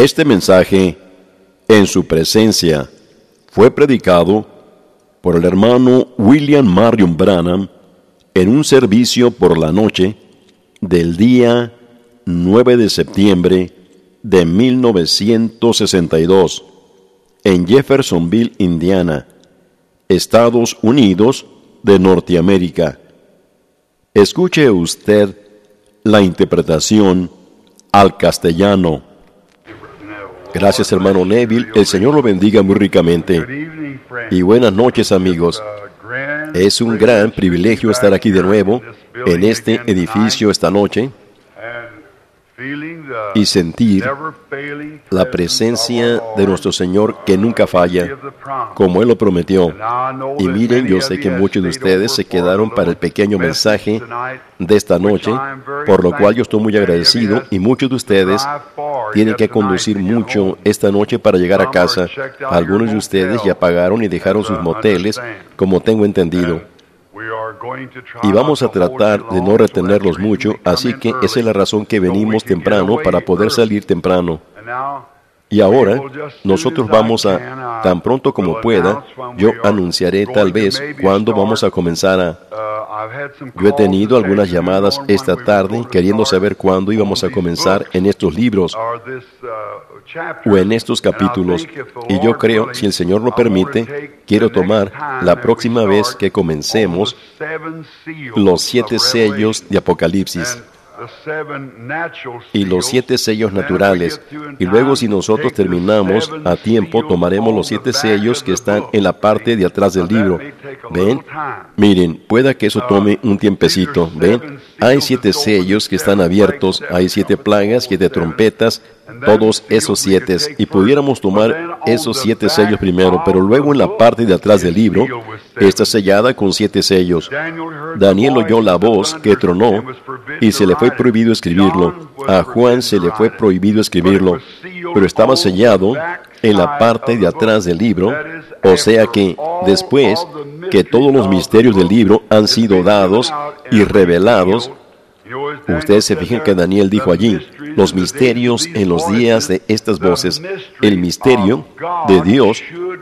Este mensaje, en su presencia, fue predicado por el hermano William Marion Branham en un servicio por la noche del día 9 de septiembre de 1962 en Jeffersonville, Indiana, Estados Unidos de Norteamérica. Escuche usted la interpretación al castellano. Gracias, hermano Neville. El Señor lo bendiga muy ricamente. Y buenas noches, amigos. Es un gran privilegio estar aquí de nuevo en este edificio esta noche y sentir la presencia de nuestro Señor que nunca falla, como Él lo prometió. Y miren, yo sé que muchos de ustedes se quedaron para el pequeño mensaje de esta noche, por lo cual yo estoy muy agradecido, y muchos de ustedes tienen que conducir mucho esta noche para llegar a casa. Algunos de ustedes ya pagaron y dejaron sus moteles, como tengo entendido. Y vamos a tratar de no retenerlos mucho, así que esa es la razón que venimos temprano, para poder salir temprano. Y ahora, nosotros vamos a, tan pronto como pueda, yo anunciaré tal vez cuándo vamos a comenzar a... Yo he tenido algunas llamadas esta tarde queriendo saber cuándo íbamos a comenzar en estos libros o en estos capítulos, y yo creo, si el Señor lo permite, quiero tomar la próxima vez que comencemos los 7 sellos de Apocalipsis y los 7 sellos naturales, y luego, si nosotros terminamos a tiempo, tomaremos los 7 sellos que están en la parte de atrás del libro. ¿Ven? Miren, pueda que eso tome un tiempecito. ¿Ven? Hay 7 sellos que están abiertos, hay 7 plagas, 7 trompetas, todos esos 7, y pudiéramos tomar esos 7 sellos primero, pero luego en la parte de atrás del libro está sellada con 7 sellos. Daniel oyó la voz que tronó y se le fue prohibido escribirlo. A Juan se le fue prohibido escribirlo, pero estaba sellado en la parte de atrás del libro, o sea que después que todos los misterios del libro han sido dados y revelados. Ustedes se fijan que Daniel dijo allí, los misterios en los días de estas voces. El misterio de Dios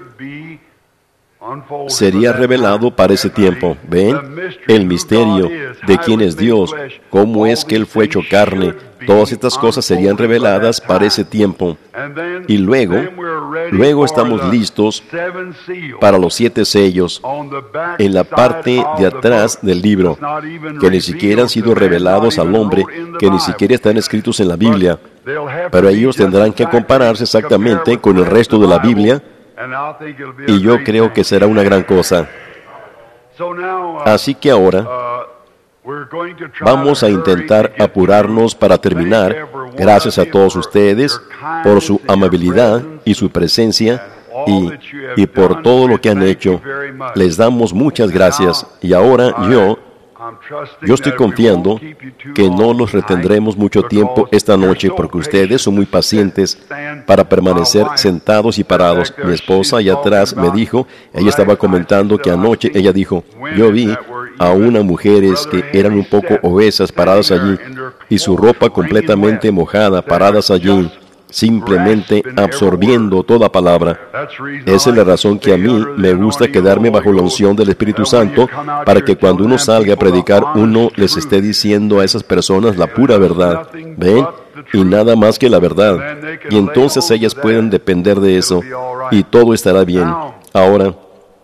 sería revelado para ese tiempo. ¿Ven? El misterio de quién es Dios, cómo es que Él fue hecho carne. Todas estas cosas serían reveladas para ese tiempo. Y luego estamos listos para los 7 sellos en la parte de atrás del libro, que ni siquiera han sido revelados al hombre, que ni siquiera están escritos en la Biblia, pero ellos tendrán que compararse exactamente con el resto de la Biblia, y yo creo que será una gran cosa. Así que ahora vamos a intentar apurarnos para terminar. Gracias a todos ustedes por su amabilidad y su presencia y por todo lo que han hecho. Les damos muchas gracias. Y ahora yo estoy confiando que no los retendremos mucho tiempo esta noche, porque ustedes son muy pacientes para permanecer sentados y parados. Mi esposa allá atrás me dijo, ella estaba comentando que anoche ella dijo, yo vi a unas mujeres que eran un poco obesas paradas allí, y su ropa completamente mojada, paradas allí, simplemente absorbiendo toda palabra. Esa es la razón que a mí me gusta quedarme bajo la unción del Espíritu Santo, para que cuando uno salga a predicar, uno les esté diciendo a esas personas la pura verdad. ¿Ven? Y nada más que la verdad. Y entonces ellas pueden depender de eso, y todo estará bien. Ahora,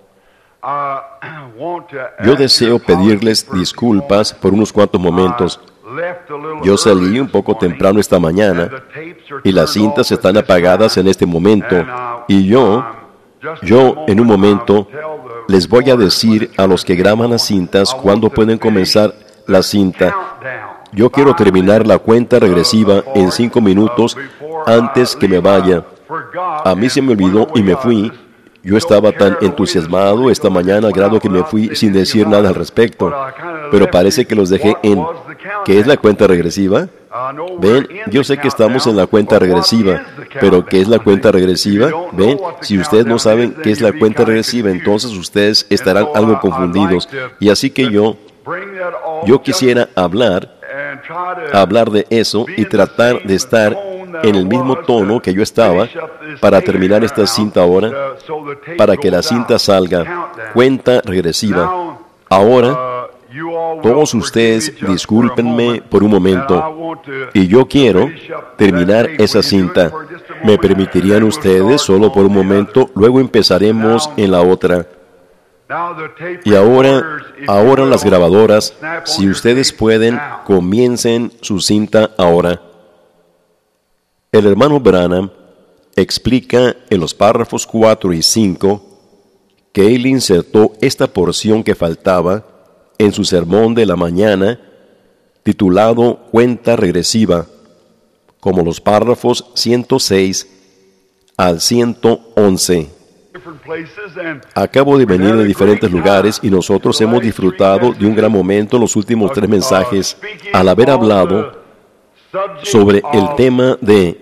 yo deseo pedirles disculpas por unos cuantos momentos. Yo salí un poco temprano esta mañana y las cintas están apagadas en este momento, y yo en un momento les voy a decir a los que graban las cintas cuándo pueden comenzar la cinta. Yo quiero terminar la cuenta regresiva en 5 minutos antes que me vaya. A mí se me olvidó y me fui. Yo estaba tan entusiasmado esta mañana al grado que me fui sin decir nada al respecto. Pero parece que los dejé en... ¿Qué es la cuenta regresiva? Ven, yo sé que estamos en la cuenta regresiva, pero ¿qué es la cuenta regresiva? Ven, si ustedes no saben qué es la cuenta regresiva, entonces ustedes estarán algo confundidos. Y así que yo quisiera hablar de eso y tratar de estar en el mismo tono que yo estaba para terminar esta cinta ahora, para que la cinta salga. Cuenta regresiva. Ahora, todos ustedes discúlpenme por un momento, y yo quiero terminar esa cinta. ¿Me permitirían ustedes solo por un momento? Luego empezaremos en la otra. Y ahora las grabadoras, si ustedes pueden, comiencen su cinta ahora. El hermano Branham explica en los párrafos 4 y 5 que él insertó esta porción que faltaba en su sermón de la mañana, titulado Cuenta regresiva, como los párrafos 106 al 111. Acabo de venir de diferentes lugares y nosotros hemos disfrutado de un gran momento en los últimos 3 mensajes al haber hablado sobre el tema de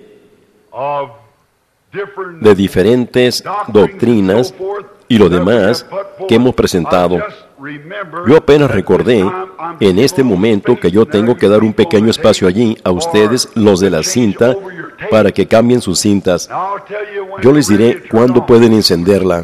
diferentes doctrinas y lo demás que hemos presentado. Yo apenas recordé en este momento que yo tengo que dar un pequeño espacio allí a ustedes, los de la cinta, para que cambien sus cintas. Yo les diré cuándo pueden encenderla.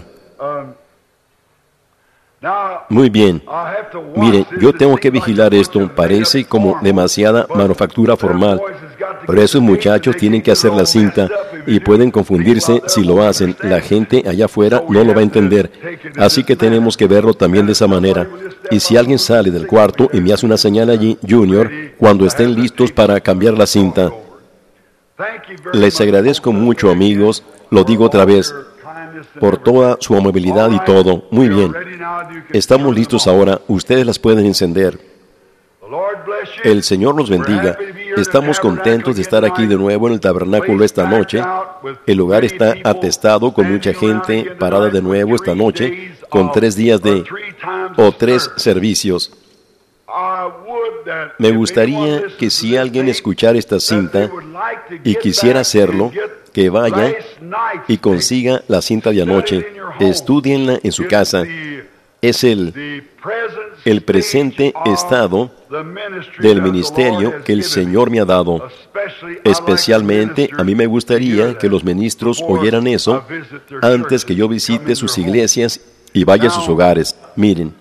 Muy bien. Miren, yo tengo que vigilar esto. Parece como demasiada manufactura formal. Pero esos muchachos tienen que hacer la cinta y pueden confundirse si lo hacen. La gente allá afuera no lo va a entender. Así que tenemos que verlo también de esa manera. Y si alguien sale del cuarto y me hace una señal allí, Junior, cuando estén listos para cambiar la cinta. Les agradezco mucho, amigos. Lo digo otra vez, por toda su amabilidad y todo. Muy bien. Estamos listos ahora. Ustedes las pueden encender. El Señor los bendiga. Estamos contentos de estar aquí de nuevo en el tabernáculo esta noche. El lugar está atestado con mucha gente parada de nuevo esta noche, con 3 días o 3 servicios. Me gustaría que si alguien escuchara esta cinta y quisiera hacerlo, que vaya y consiga la cinta de anoche. Estúdienla en su casa. Es el presente estado del ministerio que el Señor me ha dado. Especialmente, a mí me gustaría que los ministros oyeran eso antes que yo visite sus iglesias y vaya a sus hogares. Miren,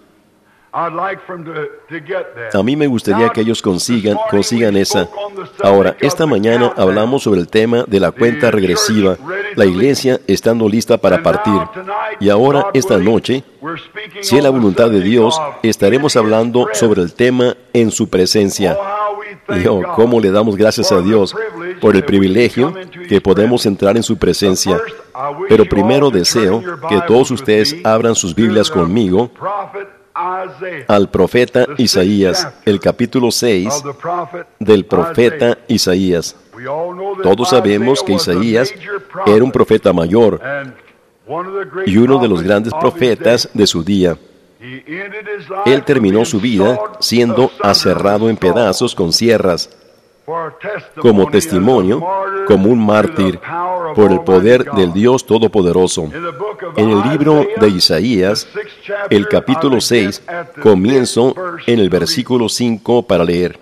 a mí me gustaría que ellos consigan esa. Ahora, esta mañana hablamos sobre el tema de la cuenta regresiva, la iglesia estando lista para partir. Y ahora, esta noche, si es la voluntad de Dios, estaremos hablando sobre el tema en su presencia. Y cómo le damos gracias a Dios por el privilegio que podemos entrar en su presencia. Pero primero deseo que todos ustedes abran sus Biblias conmigo al profeta Isaías, el capítulo 6 del profeta Isaías. Todos sabemos que Isaías era un profeta mayor y uno de los grandes profetas de su día. Él terminó su vida siendo aserrado en pedazos con sierras, como testimonio, como un mártir, por el poder del Dios Todopoderoso. En el libro de Isaías, el capítulo 6, comienzo en el versículo 5 para leer.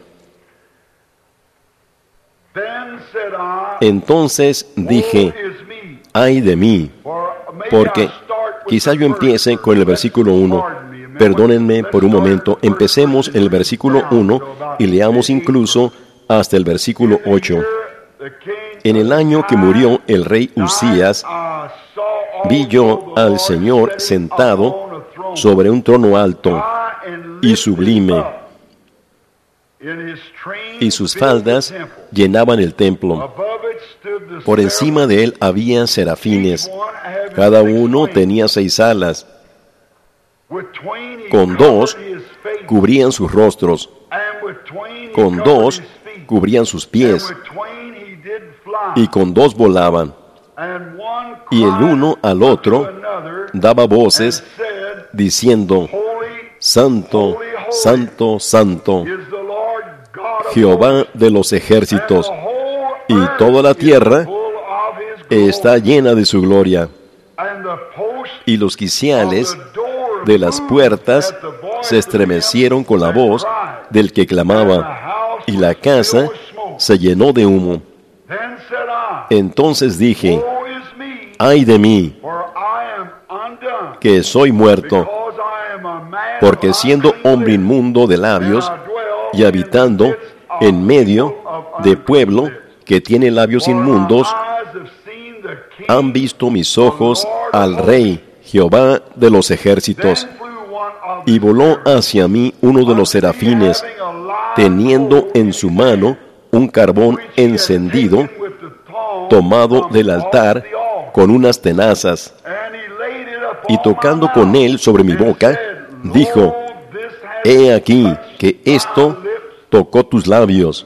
Entonces dije, ay de mí, porque quizá yo empiece con el versículo 1. Perdónenme por un momento. Empecemos en el versículo 1 y leamos incluso hasta el versículo 8. En el año que murió el rey Usías, vi yo al Señor sentado sobre un trono alto y sublime, y sus faldas llenaban el templo. Por encima de él había serafines, cada uno tenía 6 alas. Con 2 cubrían sus rostros, con 2 cubrían sus pies, y con 2 volaban. Y el uno al otro daba voces, diciendo, Santo, Santo, Santo, Jehová de los ejércitos, y toda la tierra está llena de su gloria. Y los quiciales de las puertas se estremecieron con la voz del que clamaba, y la casa se llenó de humo. Entonces dije, ay de mí, que soy muerto, porque siendo hombre inmundo de labios y habitando en medio de pueblo que tiene labios inmundos, han visto mis ojos al Rey, Jehová de los ejércitos. Y voló hacia mí uno de los serafines, teniendo en su mano un carbón encendido, tomado del altar con unas tenazas, y tocando con él sobre mi boca, dijo, he aquí que esto tocó tus labios,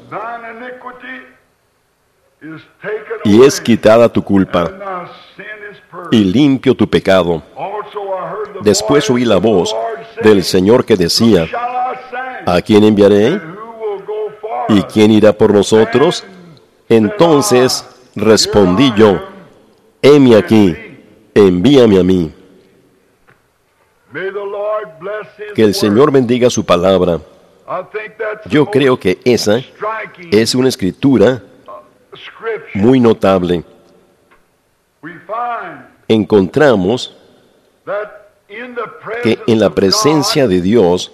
y es quitada tu culpa, y limpio tu pecado. Después oí la voz del Señor que decía, ¿a quién enviaré? ¿Y quién irá por nosotros? Entonces respondí yo, heme aquí, envíame a mí. Que el Señor bendiga su palabra. Yo creo que esa es una escritura muy notable. Encontramos que en la presencia de Dios,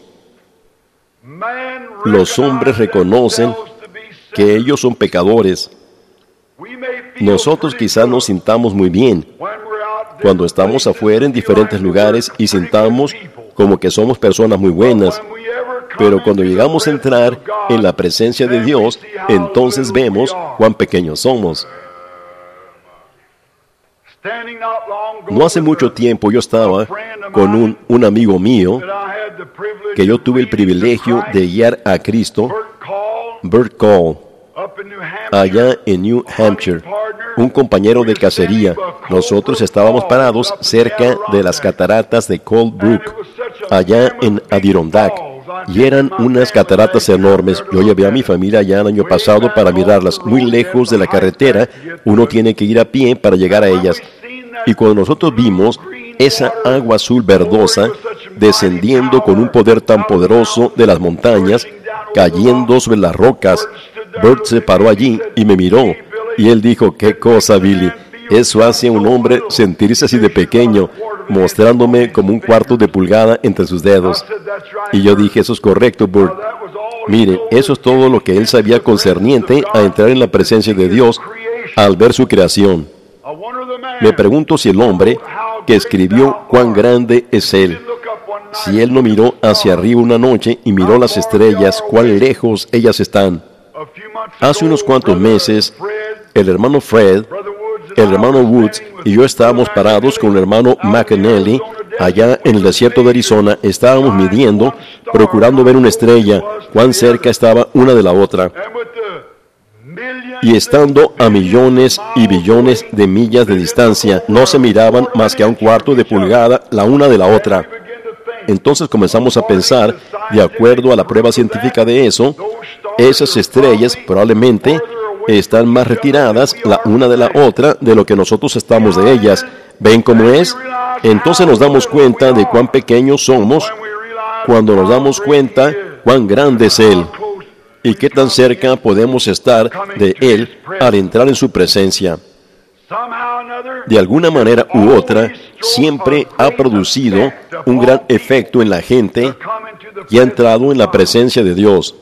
los hombres reconocen que ellos son pecadores. Nosotros quizás nos sintamos muy bien cuando estamos afuera en diferentes lugares y sintamos como que somos personas muy buenas. Pero cuando llegamos a entrar en la presencia de Dios, entonces vemos cuán pequeños somos. No hace mucho tiempo yo estaba con un amigo mío que yo tuve el privilegio de guiar a Cristo, Bert Call, allá en New Hampshire, un compañero de cacería. Nosotros estábamos parados cerca de las cataratas de Cold Brook, allá en Adirondack, y eran unas cataratas enormes. Yo llevé a mi familia allá el año pasado para mirarlas, muy lejos de la carretera. Uno tiene que ir a pie para llegar a ellas. Y cuando nosotros vimos esa agua azul verdosa descendiendo con un poder tan poderoso de las montañas, cayendo sobre las rocas, Bert se paró allí y me miró, y él dijo, ¿qué cosa, Billy? Eso hace a un hombre sentirse así de pequeño, mostrándome como un cuarto de pulgada entre sus dedos. Y yo dije, eso es correcto, Bert. Mire, eso es todo lo que él sabía concerniente a entrar en la presencia de Dios al ver su creación. Me pregunto si el hombre que escribió cuán grande es Él, si Él no miró hacia arriba una noche y miró las estrellas, cuán lejos ellas están. Hace unos cuantos meses, el hermano Fred, el hermano Woods y yo estábamos parados con el hermano McAnally allá en el desierto de Arizona. Estábamos midiendo, procurando ver una estrella, cuán cerca estaba una de la otra. Y estando a millones y billones de millas de distancia, no se miraban más que a un cuarto de pulgada la una de la otra. Entonces comenzamos a pensar, de acuerdo a la prueba científica de eso, esas estrellas probablemente están más retiradas la una de la otra de lo que nosotros estamos de ellas. ¿Ven cómo es? Entonces nos damos cuenta de cuán pequeños somos cuando nos damos cuenta cuán grande es Él y qué tan cerca podemos estar de Él al entrar en su presencia. De alguna manera u otra, siempre ha producido un gran efecto en la gente que ha entrado en la presencia de Dios.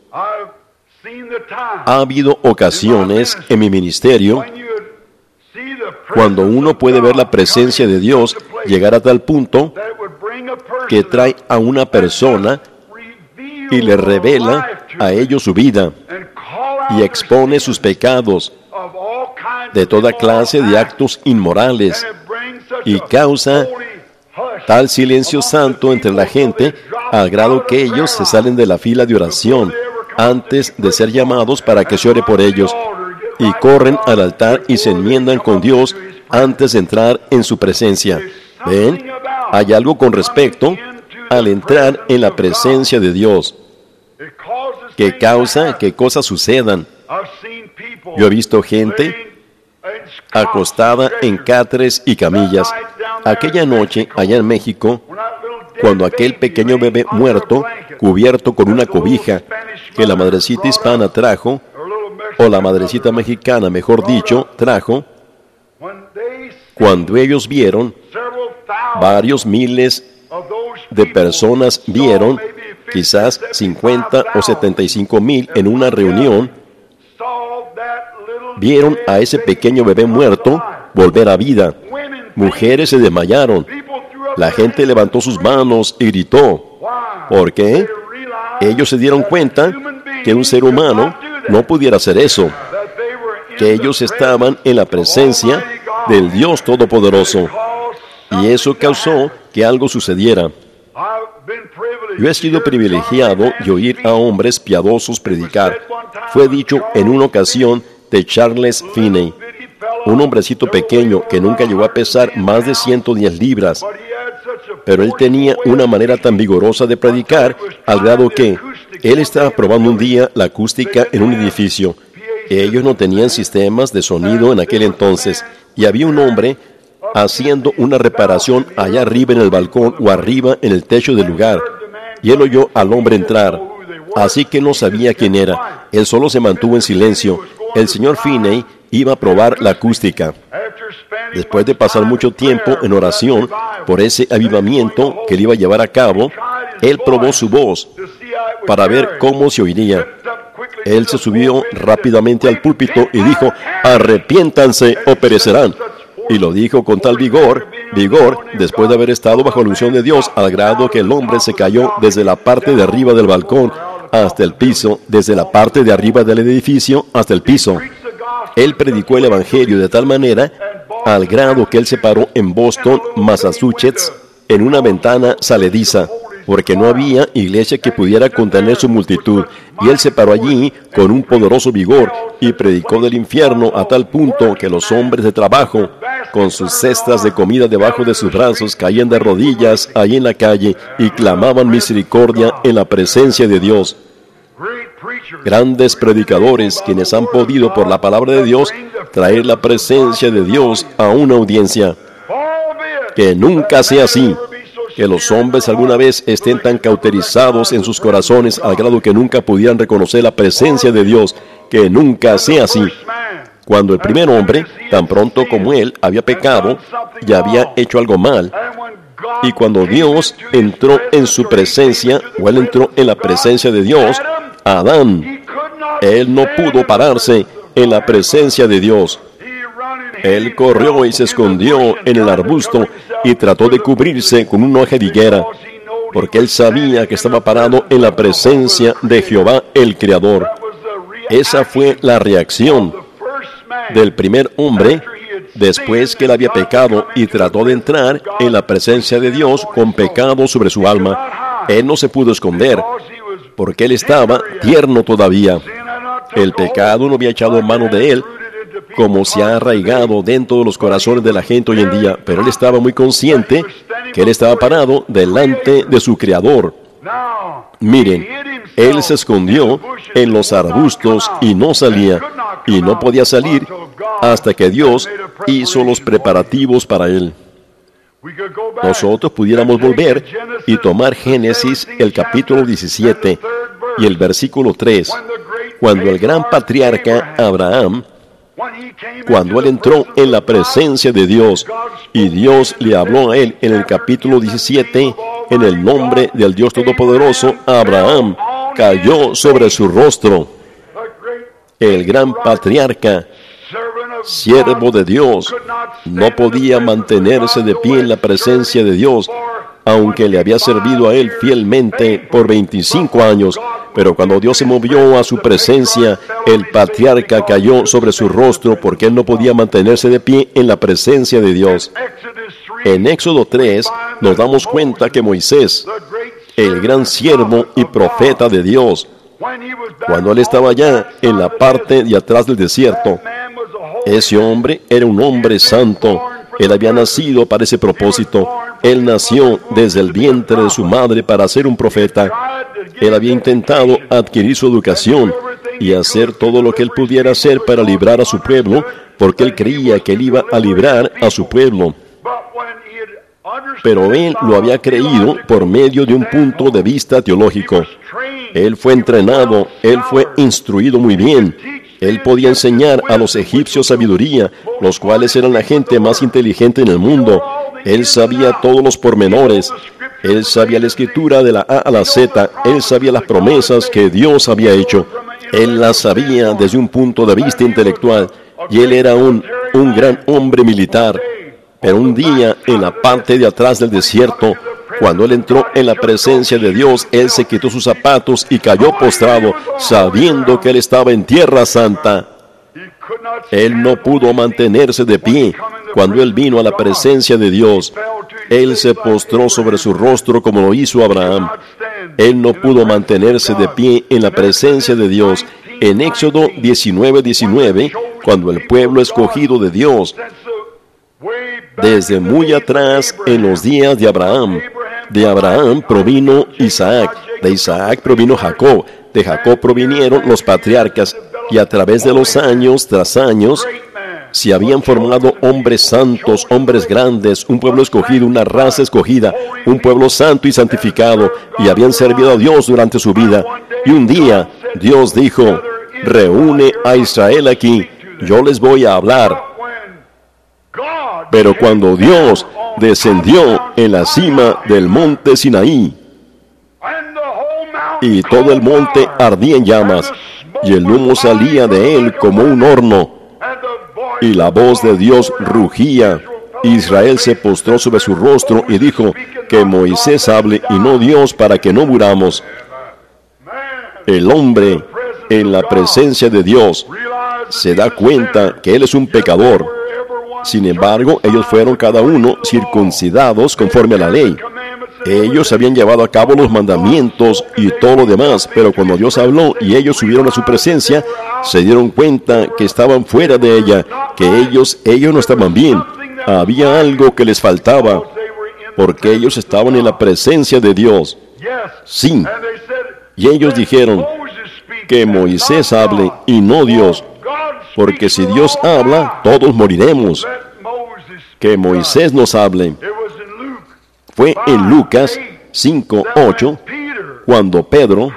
Ha habido ocasiones en mi ministerio cuando uno puede ver la presencia de Dios llegar a tal punto que trae a una persona y le revela a ellos su vida y expone sus pecados de toda clase de actos inmorales y causa tal silencio santo entre la gente al grado que ellos se salen de la fila de oración antes de ser llamados para que se ore por ellos y corren al altar y se enmiendan con Dios antes de entrar en su presencia. ¿Ven? Hay algo con respecto al entrar en la presencia de Dios que causa que cosas sucedan. Yo he visto gente acostada en catres y camillas. Aquella noche, allá en México, cuando aquel pequeño bebé muerto, cubierto con una cobija que la madrecita hispana trajo, o la madrecita mexicana, mejor dicho, trajo, cuando ellos vieron, varios miles de personas vieron, quizás 50 o 75,000 en una reunión, vieron a ese pequeño bebé muerto volver a vida. Mujeres se desmayaron. La gente levantó sus manos y gritó. ¿Por qué? Ellos se dieron cuenta que un ser humano no pudiera hacer eso, que ellos estaban en la presencia del Dios Todopoderoso, y eso causó que algo sucediera. Yo he sido privilegiado de oír a hombres piadosos predicar. Fue dicho en una ocasión de Charles Finney, un hombrecito pequeño que nunca llegó a pesar más de 110 libras, pero él tenía una manera tan vigorosa de predicar, al grado que él estaba probando un día la acústica en un edificio. Ellos no tenían sistemas de sonido en aquel entonces, y había un hombre haciendo una reparación allá arriba en el balcón o arriba en el techo del lugar, y él oyó al hombre entrar, así que no sabía quién era. Él solo se mantuvo en silencio. El señor Finney iba a probar la acústica. Después de pasar mucho tiempo en oración por ese avivamiento que él iba a llevar a cabo, él probó su voz para ver cómo se oiría. Él se subió rápidamente al púlpito y dijo: "Arrepiéntanse o perecerán". Y lo dijo con tal vigor, después de haber estado bajo la unción de Dios, al grado que el hombre se cayó desde la parte de arriba del balcón hasta el piso, desde la parte de arriba del edificio hasta el piso. Él predicó el Evangelio de tal manera, al grado que él se paró en Boston, Massachusetts, en una ventana salediza, porque no había iglesia que pudiera contener su multitud, y él se paró allí con un poderoso vigor y predicó del infierno a tal punto que los hombres de trabajo, con sus cestas de comida debajo de sus brazos, caían de rodillas allí en la calle y clamaban misericordia en la presencia de Dios. Grandes predicadores quienes han podido, por la palabra de Dios, traer la presencia de Dios a una audiencia. Que nunca sea así. Que los hombres alguna vez estén tan cauterizados en sus corazones al grado que nunca pudieran reconocer la presencia de Dios. Que nunca sea así. Cuando el primer hombre, tan pronto como él, había pecado y había hecho algo mal, y cuando Dios entró en su presencia, o él entró en la presencia de Dios, Adán, él no pudo pararse en la presencia de Dios. Él corrió y se escondió en el arbusto y trató de cubrirse con una hoja de higuera, porque él sabía que estaba parado en la presencia de Jehová el Creador. Esa fue la reacción del primer hombre después que él había pecado y trató de entrar en la presencia de Dios con pecado sobre su alma. Él no se pudo esconder, porque él estaba tierno todavía. El pecado no había echado mano de él, como se ha arraigado dentro de los corazones de la gente hoy en día, pero él estaba muy consciente que él estaba parado delante de su Creador. Miren, él se escondió en los arbustos y no salía, y no podía salir hasta que Dios hizo los preparativos para él. Nosotros pudiéramos volver y tomar Génesis, el capítulo 17 y el versículo 3, cuando el gran patriarca Abraham, cuando él entró en la presencia de Dios y Dios le habló a él en el capítulo 17, en el nombre del Dios Todopoderoso, Abraham cayó sobre su rostro. El gran patriarca, siervo de Dios, no podía mantenerse de pie en la presencia de Dios, aunque le había servido a él fielmente por 25 años. Pero cuando Dios se movió a su presencia, el patriarca cayó sobre su rostro porque él no podía mantenerse de pie en la presencia de Dios. En Éxodo 3 nos damos cuenta que Moisés, el gran siervo y profeta de Dios, cuando él estaba allá en la parte de atrás del desierto, ese hombre era un hombre santo. Él había nacido para ese propósito. Él nació desde el vientre de su madre para ser un profeta. Él había intentado adquirir su educación y hacer todo lo que él pudiera hacer para librar a su pueblo, porque él creía que él iba a librar a su pueblo. Pero él lo había creído por medio de un punto de vista teológico. Él fue entrenado, él fue instruido muy bien, Él podía enseñar a los egipcios sabiduría, los cuales eran la gente más inteligente en el mundo. Él sabía todos los pormenores. Él sabía la escritura de la A a la Z. Él sabía las promesas que Dios había hecho. Él las sabía desde un punto de vista intelectual. Y él era un gran hombre militar. Pero un día, en la parte de atrás del desierto, cuando él entró en la presencia de Dios, él se quitó sus zapatos y cayó postrado, sabiendo que él estaba en tierra santa. Él no pudo mantenerse de pie. Cuando él vino a la presencia de Dios, él se postró sobre su rostro como lo hizo Abraham. Él no pudo mantenerse de pie en la presencia de Dios. En Éxodo 19:19, cuando el pueblo escogido de Dios, desde muy atrás en los días de Abraham provino Isaac, de Isaac provino Jacob, de Jacob provinieron los patriarcas, y a través de los años tras años se habían formado hombres santos, hombres grandes, un pueblo escogido, una raza escogida, un pueblo santo y santificado, y habían servido a Dios durante su vida. Y un día Dios dijo: reúne a Israel aquí, yo les voy a hablar. Pero cuando Dios descendió en la cima del monte Sinaí, y todo el monte ardía en llamas, y el humo salía de él como un horno, y la voz de Dios rugía, Israel se postró sobre su rostro y dijo: que Moisés hable y no Dios, para que no muramos. El hombre en la presencia de Dios se da cuenta que él es un pecador. Sin embargo, ellos fueron cada uno circuncidados conforme a la ley. Ellos habían llevado a cabo los mandamientos y todo lo demás, pero cuando Dios habló y ellos subieron a su presencia, se dieron cuenta que estaban fuera de ella, que ellos no estaban bien. Había algo que les faltaba, porque ellos estaban en la presencia de Dios. Sí. Y ellos dijeron: que Moisés hable y no Dios, porque si Dios habla, todos moriremos. Que Moisés nos hable. Fue en Lucas 5:8, cuando Pedro,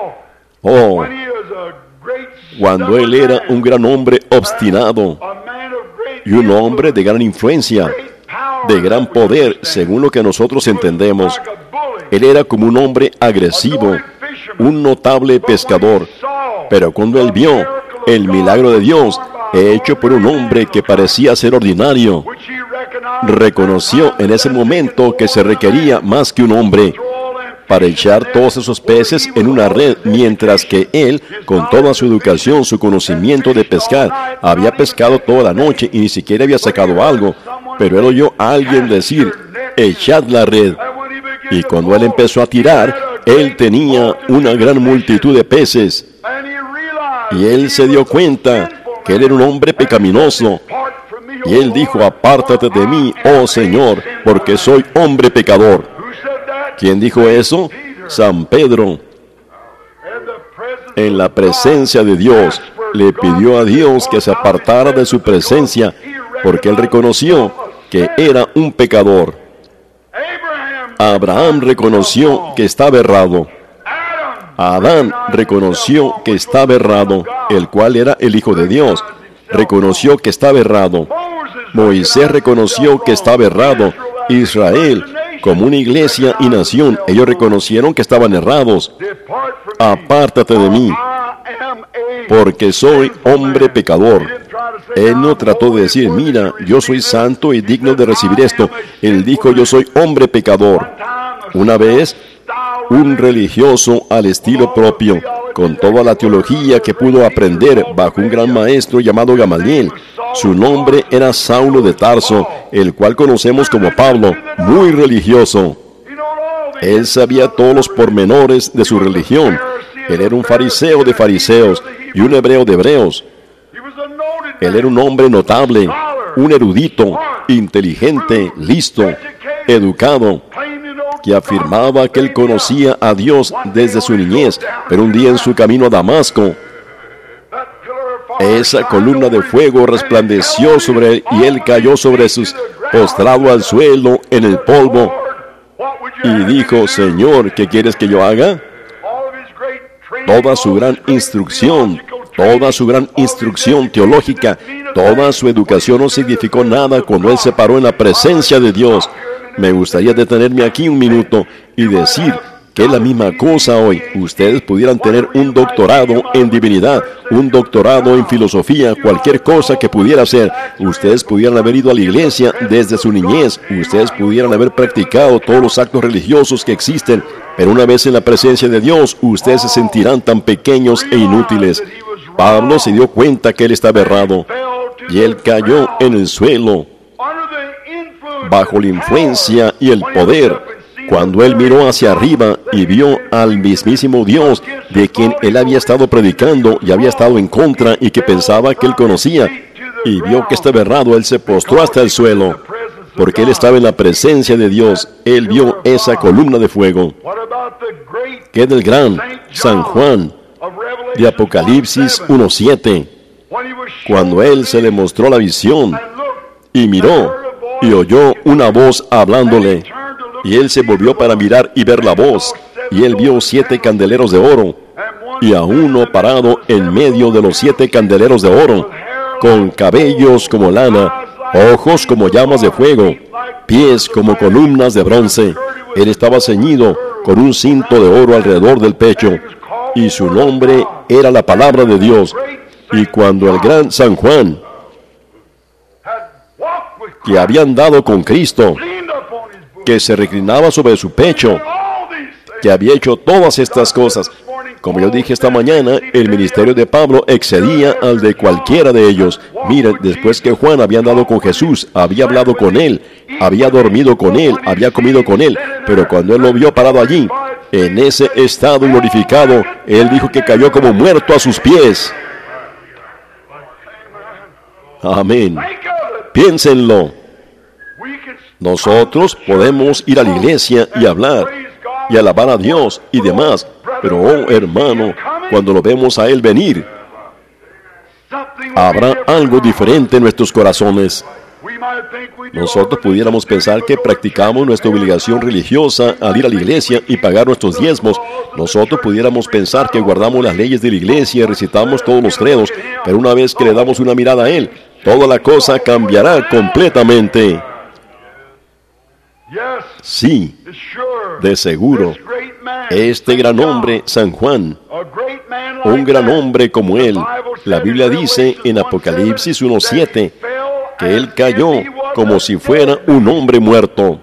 cuando él era un gran hombre obstinado y un hombre de gran influencia, de gran poder, según lo que nosotros entendemos. Él era como un hombre agresivo, un notable pescador. Pero cuando él vio el milagro de Dios hecho por un hombre que parecía ser ordinario, reconoció en ese momento que se requería más que un hombre para echar todos esos peces en una red, mientras que él, con toda su educación, su conocimiento de pescar, había pescado toda la noche y ni siquiera había sacado algo. Pero él oyó a alguien decir: echad la red. Y cuando él empezó a tirar, él tenía una gran multitud de peces. Y él se dio cuenta que él era un hombre pecaminoso. Y él dijo: apártate de mí, oh Señor, porque soy hombre pecador. ¿Quién dijo eso? San Pedro. En la presencia de Dios, le pidió a Dios que se apartara de su presencia, porque él reconoció que era un pecador. Abraham reconoció que estaba errado. Adán reconoció que estaba errado, el cual era el Hijo de Dios. Reconoció que estaba errado. Moisés reconoció que estaba errado. Israel, como una iglesia y nación, ellos reconocieron que estaban errados. Apártate de mí, porque soy hombre pecador. Él no trató de decir: mira, yo soy santo y digno de recibir esto. Él dijo: yo soy hombre pecador. Una vez, un religioso al estilo propio, con toda la teología que pudo aprender bajo un gran maestro llamado Gamaliel. Su nombre era Saulo de Tarso, el cual conocemos como Pablo, muy religioso. Él sabía todos los pormenores de su religión. Él era un fariseo de fariseos y un hebreo de hebreos. Él era un hombre notable, un erudito, inteligente, listo, educado, que afirmaba que él conocía a Dios desde su niñez, pero un día en su camino a Damasco, esa columna de fuego resplandeció sobre él y él cayó sobre sus postrado al suelo en el polvo y dijo: Señor, ¿qué quieres que yo haga? Toda su gran instrucción toda su gran instrucción teológica, toda su educación no significó nada cuando él se paró en la presencia de Dios. Me gustaría detenerme aquí un minuto y decir que es la misma cosa hoy. Ustedes pudieran tener un doctorado en divinidad, un doctorado en filosofía, cualquier cosa que pudiera ser. Ustedes pudieran haber ido a la iglesia desde su niñez. Ustedes pudieran haber practicado todos los actos religiosos que existen. Pero una vez en la presencia de Dios, ustedes se sentirán tan pequeños e inútiles. Pablo se dio cuenta que él estaba errado. Y él cayó en el suelo, bajo la influencia y el poder. Cuando él miró hacia arriba y vio al mismísimo Dios de quien él había estado predicando y había estado en contra y que pensaba que él conocía, y vio que estaba errado, él se postró hasta el suelo, porque él estaba en la presencia de Dios. Él vio esa columna de fuego. ¿Qué del gran San Juan de Apocalipsis 1:7? Cuando él se le mostró la visión y miró y oyó una voz hablándole, y él se volvió para mirar y ver la voz, y él vio 7 candeleros de oro, y a uno parado en medio de los 7 candeleros de oro, con cabellos como lana, ojos como llamas de fuego, pies como columnas de bronce. Él estaba ceñido con un cinto de oro alrededor del pecho, y su nombre era la palabra de Dios. Y cuando el gran San Juan, que había andado con Cristo, que se reclinaba sobre su pecho, que había hecho todas estas cosas, como yo dije esta mañana, el ministerio de Pablo excedía al de cualquiera de ellos. Miren, después que Juan había andado con Jesús, había hablado con él, había dormido con él, había comido con él, pero cuando él lo vio parado allí, en ese estado glorificado, él dijo que cayó como muerto a sus pies. Amén. Piénsenlo. Nosotros podemos ir a la iglesia y hablar y alabar a Dios y demás, pero oh hermano, cuando lo vemos a Él venir, habrá algo diferente en nuestros corazones. Nosotros pudiéramos pensar que practicamos nuestra obligación religiosa al ir a la iglesia y pagar nuestros diezmos. Nosotros pudiéramos pensar que guardamos las leyes de la iglesia y recitamos todos los credos, pero una vez que le damos una mirada a Él, toda la cosa cambiará completamente. Sí, de seguro, este gran hombre, San Juan, un gran hombre como él, la Biblia dice en Apocalipsis 1:7, que él cayó como si fuera un hombre muerto.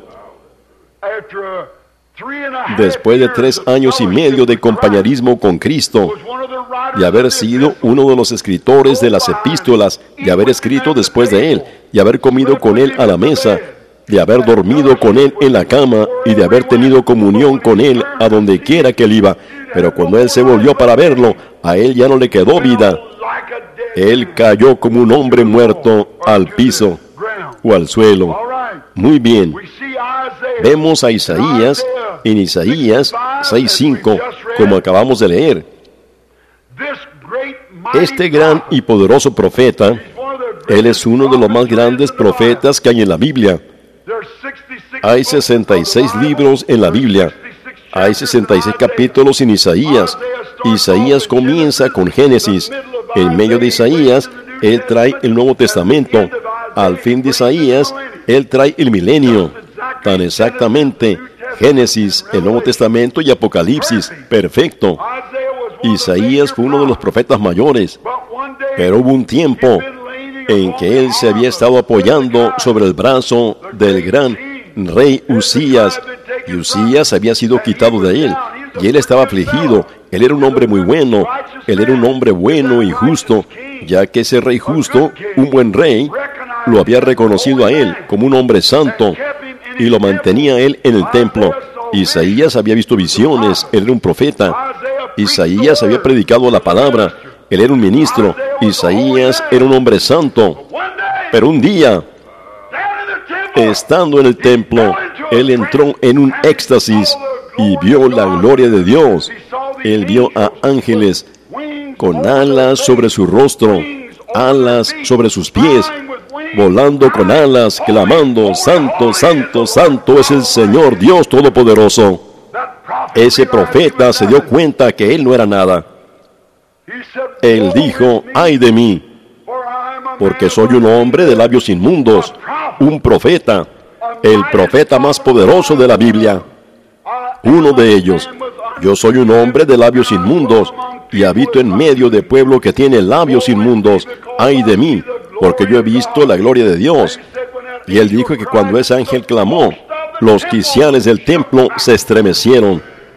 Después de 3 años y medio de compañerismo con Cristo, de haber sido uno de los escritores de las epístolas, de haber escrito después de él, de haber comido con él a la mesa, de haber dormido con él en la cama y de haber tenido comunión con él a donde quiera que él iba. Pero cuando él se volvió para verlo, a él ya no le quedó vida. Él cayó como un hombre muerto al piso o al suelo. Muy bien. Vemos a Isaías en Isaías 6:5, como acabamos de leer. Este gran y poderoso profeta, él es uno de los más grandes profetas que hay en la Biblia. Hay 66 libros en la Biblia. Hay 66 capítulos en Isaías. Isaías comienza con Génesis. En medio de Isaías, él trae el Nuevo Testamento. Al fin de Isaías, él trae el milenio. Tan exactamente, Génesis, el Nuevo Testamento y Apocalipsis. Perfecto. Isaías fue uno de los profetas mayores. Pero hubo un tiempo en que él se había estado apoyando sobre el brazo del gran rey Usías, y Usías había sido quitado de él, y él estaba afligido. Él era un hombre muy bueno, él era un hombre bueno y justo, ya que ese rey justo, un buen rey, lo había reconocido a él como un hombre santo, y lo mantenía él en el templo. Isaías había visto visiones, él era un profeta. Isaías había predicado la palabra, él era un ministro. Isaías era un hombre santo. Pero un día, estando en el templo, él entró en un éxtasis y vio la gloria de Dios. Él vio a ángeles con alas sobre su rostro, alas sobre sus pies, volando con alas, clamando, Santo, Santo, Santo es el Señor Dios Todopoderoso. Ese profeta se dio cuenta que él no era nada. Él dijo, ¡ay de mí! Porque soy un hombre de labios inmundos, un profeta, el profeta más poderoso de la Biblia. Uno de ellos. Yo soy un hombre de labios inmundos y habito en medio de pueblo que tiene labios inmundos. ¡Ay de mí! Porque yo he visto la gloria de Dios. Y él dijo que cuando ese ángel clamó, los quiciales del templo se estremecieron.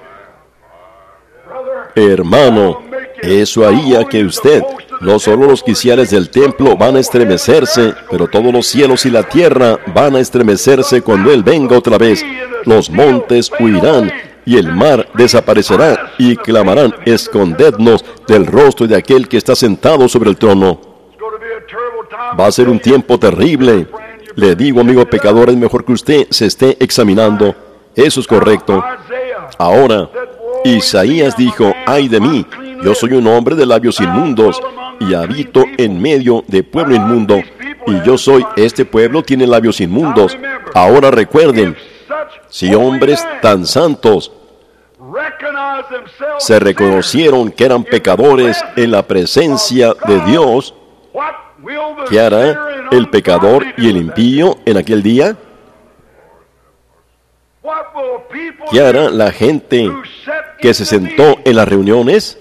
Hermano, eso haría que usted, no solo los quiciales del templo van a estremecerse, pero todos los cielos y la tierra van a estremecerse cuando Él venga otra vez. Los montes huirán y el mar desaparecerá y clamarán, escondednos del rostro de aquel que está sentado sobre el trono. Va a ser un tiempo terrible. Le digo, amigo pecador, es mejor que usted se esté examinando. Eso es correcto. Ahora, Isaías dijo, ¡ay de mí! Yo soy un hombre de labios inmundos y habito en medio de pueblo inmundo. Y yo soy, este pueblo tiene labios inmundos. Ahora recuerden, si hombres tan santos se reconocieron que eran pecadores en la presencia de Dios, ¿qué hará el pecador y el impío en aquel día? ¿Qué hará la gente que se sentó en las reuniones?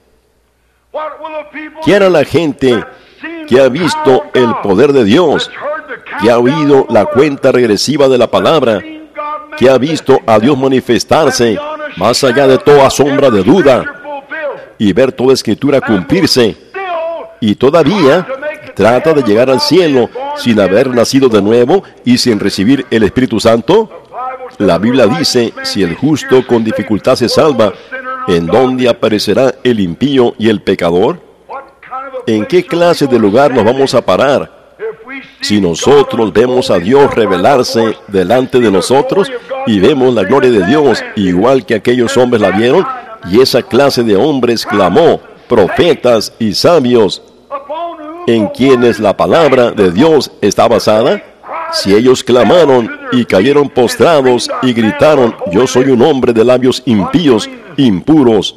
¿Qué hará la gente que ha visto el poder de Dios, que ha oído la cuenta regresiva de la palabra, que ha visto a Dios manifestarse más allá de toda sombra de duda y ver toda escritura cumplirse, y todavía trata de llegar al cielo sin haber nacido de nuevo y sin recibir el Espíritu Santo? La Biblia dice, si el justo con dificultad se salva, ¿en dónde aparecerá el impío y el pecador? ¿En qué clase de lugar nos vamos a parar? Si nosotros vemos a Dios revelarse delante de nosotros y vemos la gloria de Dios igual que aquellos hombres la vieron, y esa clase de hombres clamó, profetas y sabios, en quienes la palabra de Dios está basada, si ellos clamaron y cayeron postrados y gritaron, yo soy un hombre de labios impíos, impuros,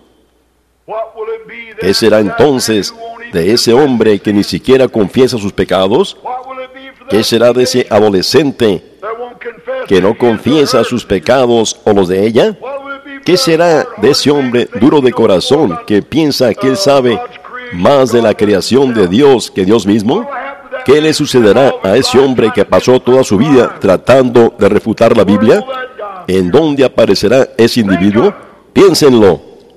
¿qué será entonces de ese hombre que ni siquiera confiesa sus pecados? ¿Qué será de ese adolescente que no confiesa sus pecados o los de ella? ¿Qué será de ese hombre duro de corazón que piensa que él sabe más de la creación de Dios que Dios mismo? ¿Qué le sucederá a ese hombre que pasó toda su vida tratando de refutar la Biblia? ¿En dónde aparecerá ese individuo? Piénsenlo.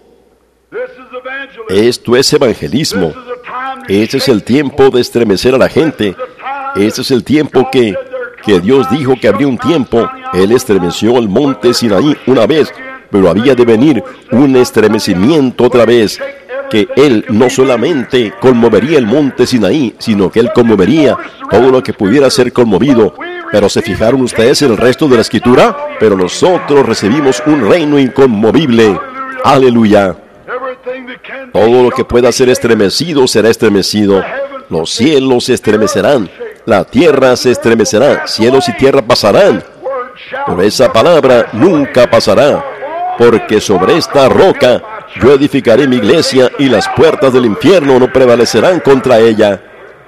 Esto es evangelismo. Este es el tiempo de estremecer a la gente. Este es el tiempo que Dios dijo que habría un tiempo. Él estremeció el monte Sinaí una vez, pero había de venir un estremecimiento otra vez, que Él no solamente conmovería el monte Sinaí, sino que Él conmovería todo lo que pudiera ser conmovido. Pero ¿se fijaron ustedes en el resto de la Escritura? Pero nosotros recibimos un reino inconmovible. ¡Aleluya! Todo lo que pueda ser estremecido será estremecido. Los cielos se estremecerán, la tierra se estremecerá, cielos y tierra pasarán, pero esa palabra nunca pasará, porque sobre esta roca yo edificaré mi iglesia y las puertas del infierno no prevalecerán contra ella.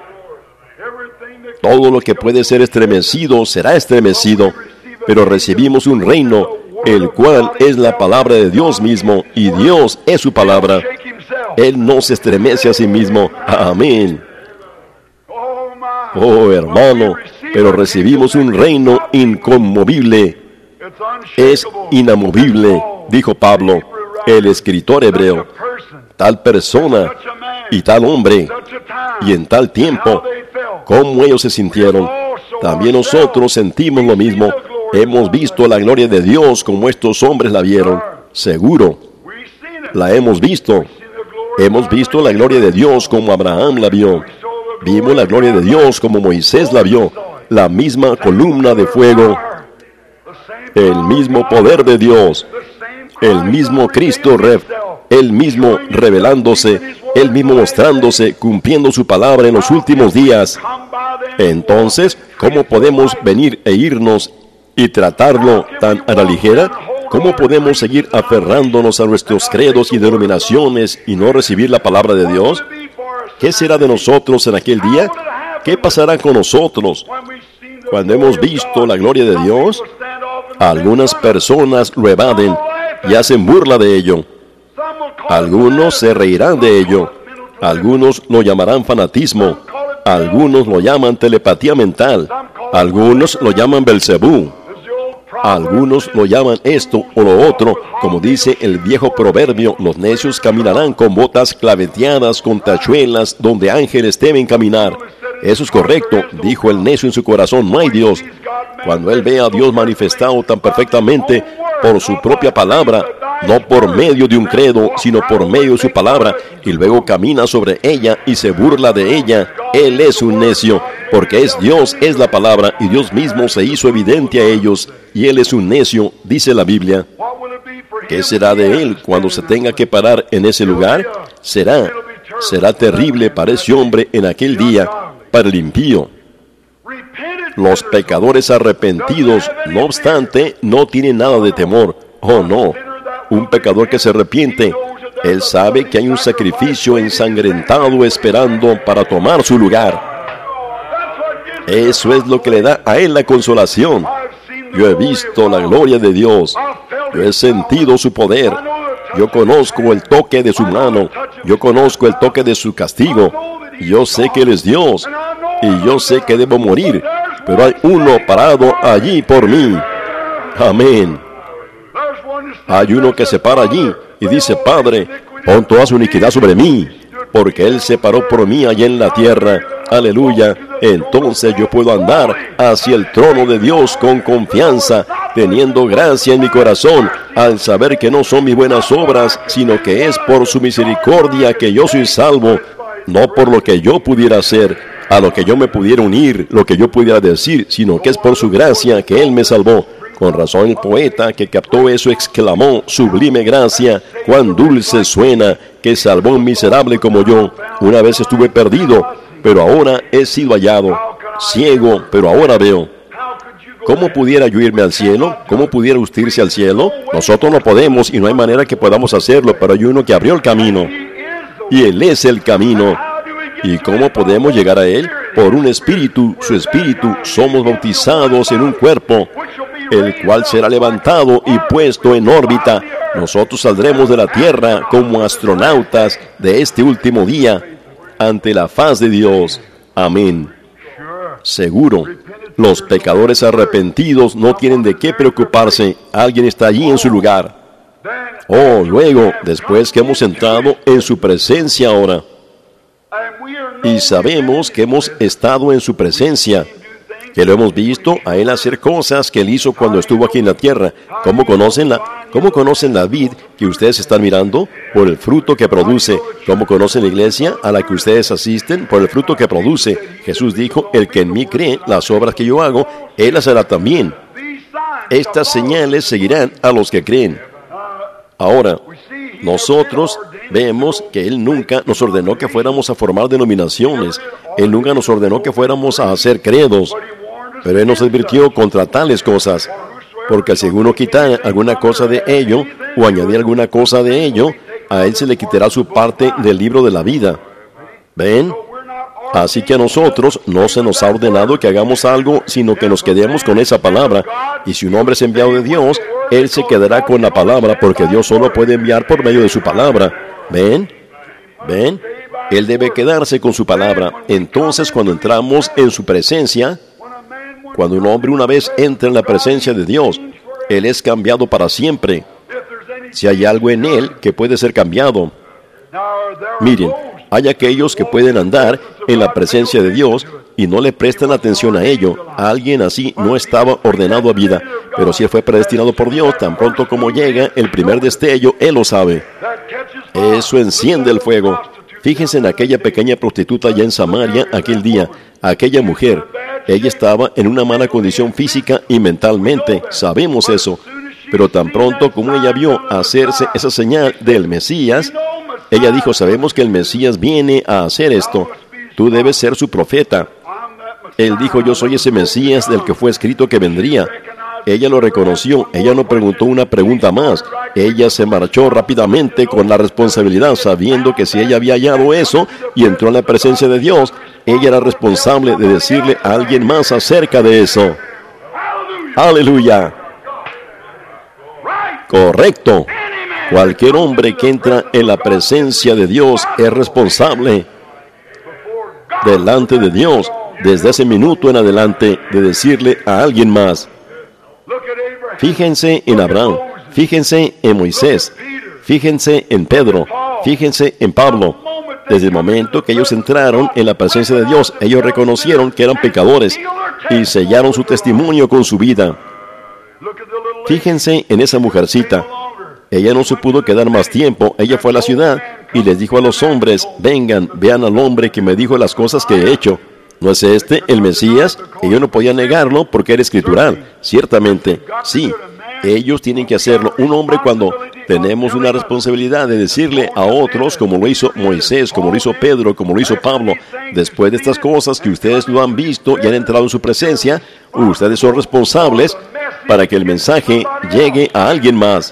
Todo lo que puede ser estremecido será estremecido, pero recibimos un reino, el cual es la palabra de Dios mismo, y Dios es su palabra. Él no se estremece a sí mismo. Amén. Oh, hermano, pero recibimos un reino inconmovible. Es inamovible, dijo Pablo, el escritor hebreo. Tal persona y tal hombre, y en tal tiempo, ¿cómo ellos se sintieron? También nosotros sentimos lo mismo. Hemos visto la gloria de Dios como estos hombres la vieron. Seguro, la hemos visto. Hemos visto la gloria de Dios como Abraham la vio. Vimos la gloria de Dios como Moisés la vio. La misma columna de fuego. El mismo poder de Dios. El mismo Cristo, el mismo revelándose, el mismo mostrándose, cumpliendo su palabra en los últimos días. Entonces, ¿cómo podemos venir e irnos y tratarlo tan a la ligera? ¿Cómo podemos seguir aferrándonos a nuestros credos y denominaciones y no recibir la palabra de Dios? ¿Qué será de nosotros en aquel día? ¿Qué pasará con nosotros cuando hemos visto la gloria de Dios? Algunas personas lo evaden y hacen burla de ello. Algunos se reirán de ello. Algunos lo llamarán fanatismo. Algunos lo llaman telepatía mental. Algunos lo llaman Belcebú. Algunos lo llaman esto o lo otro. Como dice el viejo proverbio, los necios caminarán con botas claveteadas, con tachuelas, donde ángeles deben caminar. Eso es correcto, dijo el necio en su corazón, no hay Dios. Cuando él ve a Dios manifestado tan perfectamente por su propia palabra, no por medio de un credo, sino por medio de su palabra, y luego camina sobre ella y se burla de ella, él es un necio, porque es Dios, es la palabra, y Dios mismo se hizo evidente a ellos, y él es un necio, dice la Biblia. ¿Qué será de él cuando se tenga que parar en ese lugar? Será terrible para ese hombre en aquel día, para el impío. Los pecadores arrepentidos, no obstante, no tienen nada de temor. Oh, no. Un pecador que se arrepiente, él sabe que hay un sacrificio ensangrentado esperando para tomar su lugar. Eso es lo que le da a él la consolación. Yo he visto la gloria de Dios. Yo he sentido su poder. Yo conozco el toque de su mano. Yo conozco el toque de su castigo. Yo sé que Él es Dios. Y yo sé que debo morir. Pero hay uno parado allí por mí. Amén. Hay uno que se para allí y dice: Padre, pon toda su iniquidad sobre mí, porque Él se paró por mí allá en la tierra. Aleluya. Entonces yo puedo andar hacia el trono de Dios con confianza, teniendo gracia en mi corazón, al saber que no son mis buenas obras, sino que es por su misericordia que yo soy salvo, no por lo que yo pudiera hacer, a lo que yo me pudiera unir, lo que yo pudiera decir, sino que es por su gracia que Él me salvó. Con razón el poeta que captó eso exclamó: sublime gracia, cuán dulce suena, que salvó a un miserable como yo. Una vez estuve perdido, pero ahora he sido hallado, ciego, pero ahora veo. ¿Cómo pudiera yo irme al cielo? ¿Cómo pudiera usted irse al cielo? Nosotros no podemos y no hay manera que podamos hacerlo, pero hay uno que abrió el camino. Y Él es el camino. ¿Y cómo podemos llegar a Él? Por un espíritu, su espíritu, somos bautizados en un cuerpo, el cual será levantado y puesto en órbita. Nosotros saldremos de la tierra como astronautas de este último día ante la faz de Dios. Amén. Seguro, los pecadores arrepentidos no tienen de qué preocuparse. Alguien está allí en su lugar. Oh, luego, después que hemos entrado en su presencia ahora, y sabemos que hemos estado en su presencia, que lo hemos visto a Él hacer cosas que Él hizo cuando estuvo aquí en la tierra. ¿Cómo conocen la vid que ustedes están mirando? Por el fruto que produce. ¿Cómo conocen la iglesia a la que ustedes asisten? Por el fruto que produce. Jesús dijo: el que en mí cree, las obras que yo hago, Él las hará también. Estas señales seguirán a los que creen. Ahora, nosotros vemos que Él nunca nos ordenó que fuéramos a formar denominaciones. Él nunca nos ordenó que fuéramos a hacer credos. Pero Él nos advirtió contra tales cosas, porque si alguno quitara alguna cosa de ello, o añadir alguna cosa de ello, a él se le quitará su parte del libro de la vida. ¿Ven? Así que a nosotros no se nos ha ordenado que hagamos algo, sino que nos quedemos con esa palabra. Y si un hombre es enviado de Dios, él se quedará con la palabra, porque Dios solo puede enviar por medio de su palabra. ¿Ven? ¿Ven? Él debe quedarse con su palabra. Entonces, cuando entramos en su presencia, cuando un hombre una vez entra en la presencia de Dios, él es cambiado para siempre. Si hay algo en él que puede ser cambiado. Miren, hay aquellos que pueden andar en la presencia de Dios y no le prestan atención a ello. Alguien así no estaba ordenado a vida, pero si él fue predestinado por Dios, tan pronto como llega el primer destello, él lo sabe. Eso enciende el fuego. Fíjense en aquella pequeña prostituta allá en Samaria aquel día. Aquella mujer, ella estaba en una mala condición física y mentalmente. Sabemos eso. Pero tan pronto como ella vio hacerse esa señal del Mesías, ella dijo: sabemos que el Mesías viene a hacer esto. Tú debes ser su profeta. Él dijo: yo soy ese Mesías del que fue escrito que vendría. Ella lo reconoció. Ella no preguntó una pregunta más. Ella se marchó rápidamente con la responsabilidad, sabiendo que si ella había hallado eso y entró en la presencia de Dios, ella era responsable de decirle a alguien más acerca de eso. ¡Aleluya! Correcto. Cualquier hombre que entra en la presencia de Dios es responsable delante de Dios desde ese minuto en adelante de decirle a alguien más. Fíjense en Abraham, fíjense en Moisés, fíjense en Pedro, fíjense en Pablo. Desde el momento que ellos entraron en la presencia de Dios, ellos reconocieron que eran pecadores y sellaron su testimonio con su vida. Fíjense en esa mujercita. Ella no se pudo quedar más tiempo. Ella fue a la ciudad y les dijo a los hombres: vengan, vean al hombre que me dijo las cosas que he hecho. ¿No es este el Mesías? Ellos no podían negarlo porque era escritural. Ciertamente, sí. Ellos tienen que hacerlo. Un hombre, cuando tenemos una responsabilidad de decirle a otros, como lo hizo Moisés, como lo hizo Pedro, como lo hizo Pablo, después de estas cosas que ustedes lo han visto y han entrado en su presencia, ustedes son responsables para que el mensaje llegue a alguien más.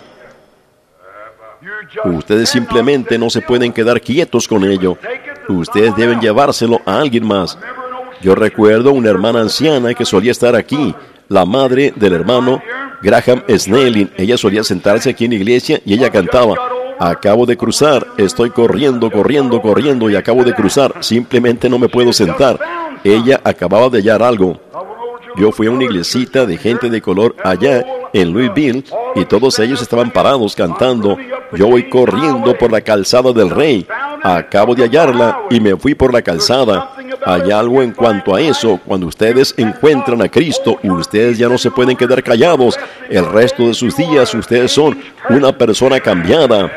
Ustedes simplemente no se pueden quedar quietos con ello. Ustedes deben llevárselo a alguien más. Yo recuerdo una hermana anciana que solía estar aquí, la madre del hermano Graham Snelling. Ella solía sentarse aquí en la iglesia y ella cantaba: acabo de cruzar, estoy corriendo y acabo de cruzar, simplemente no me puedo sentar. Ella acababa de hallar algo. Yo fui a una iglesita de gente de color allá en Louisville y todos ellos estaban parados cantando: yo voy corriendo por la calzada del Rey, acabo de hallarla y me fui por la calzada. Hay algo en cuanto a eso. Cuando ustedes encuentran a Cristo, ustedes ya no se pueden quedar callados. El resto de sus días ustedes son una persona cambiada.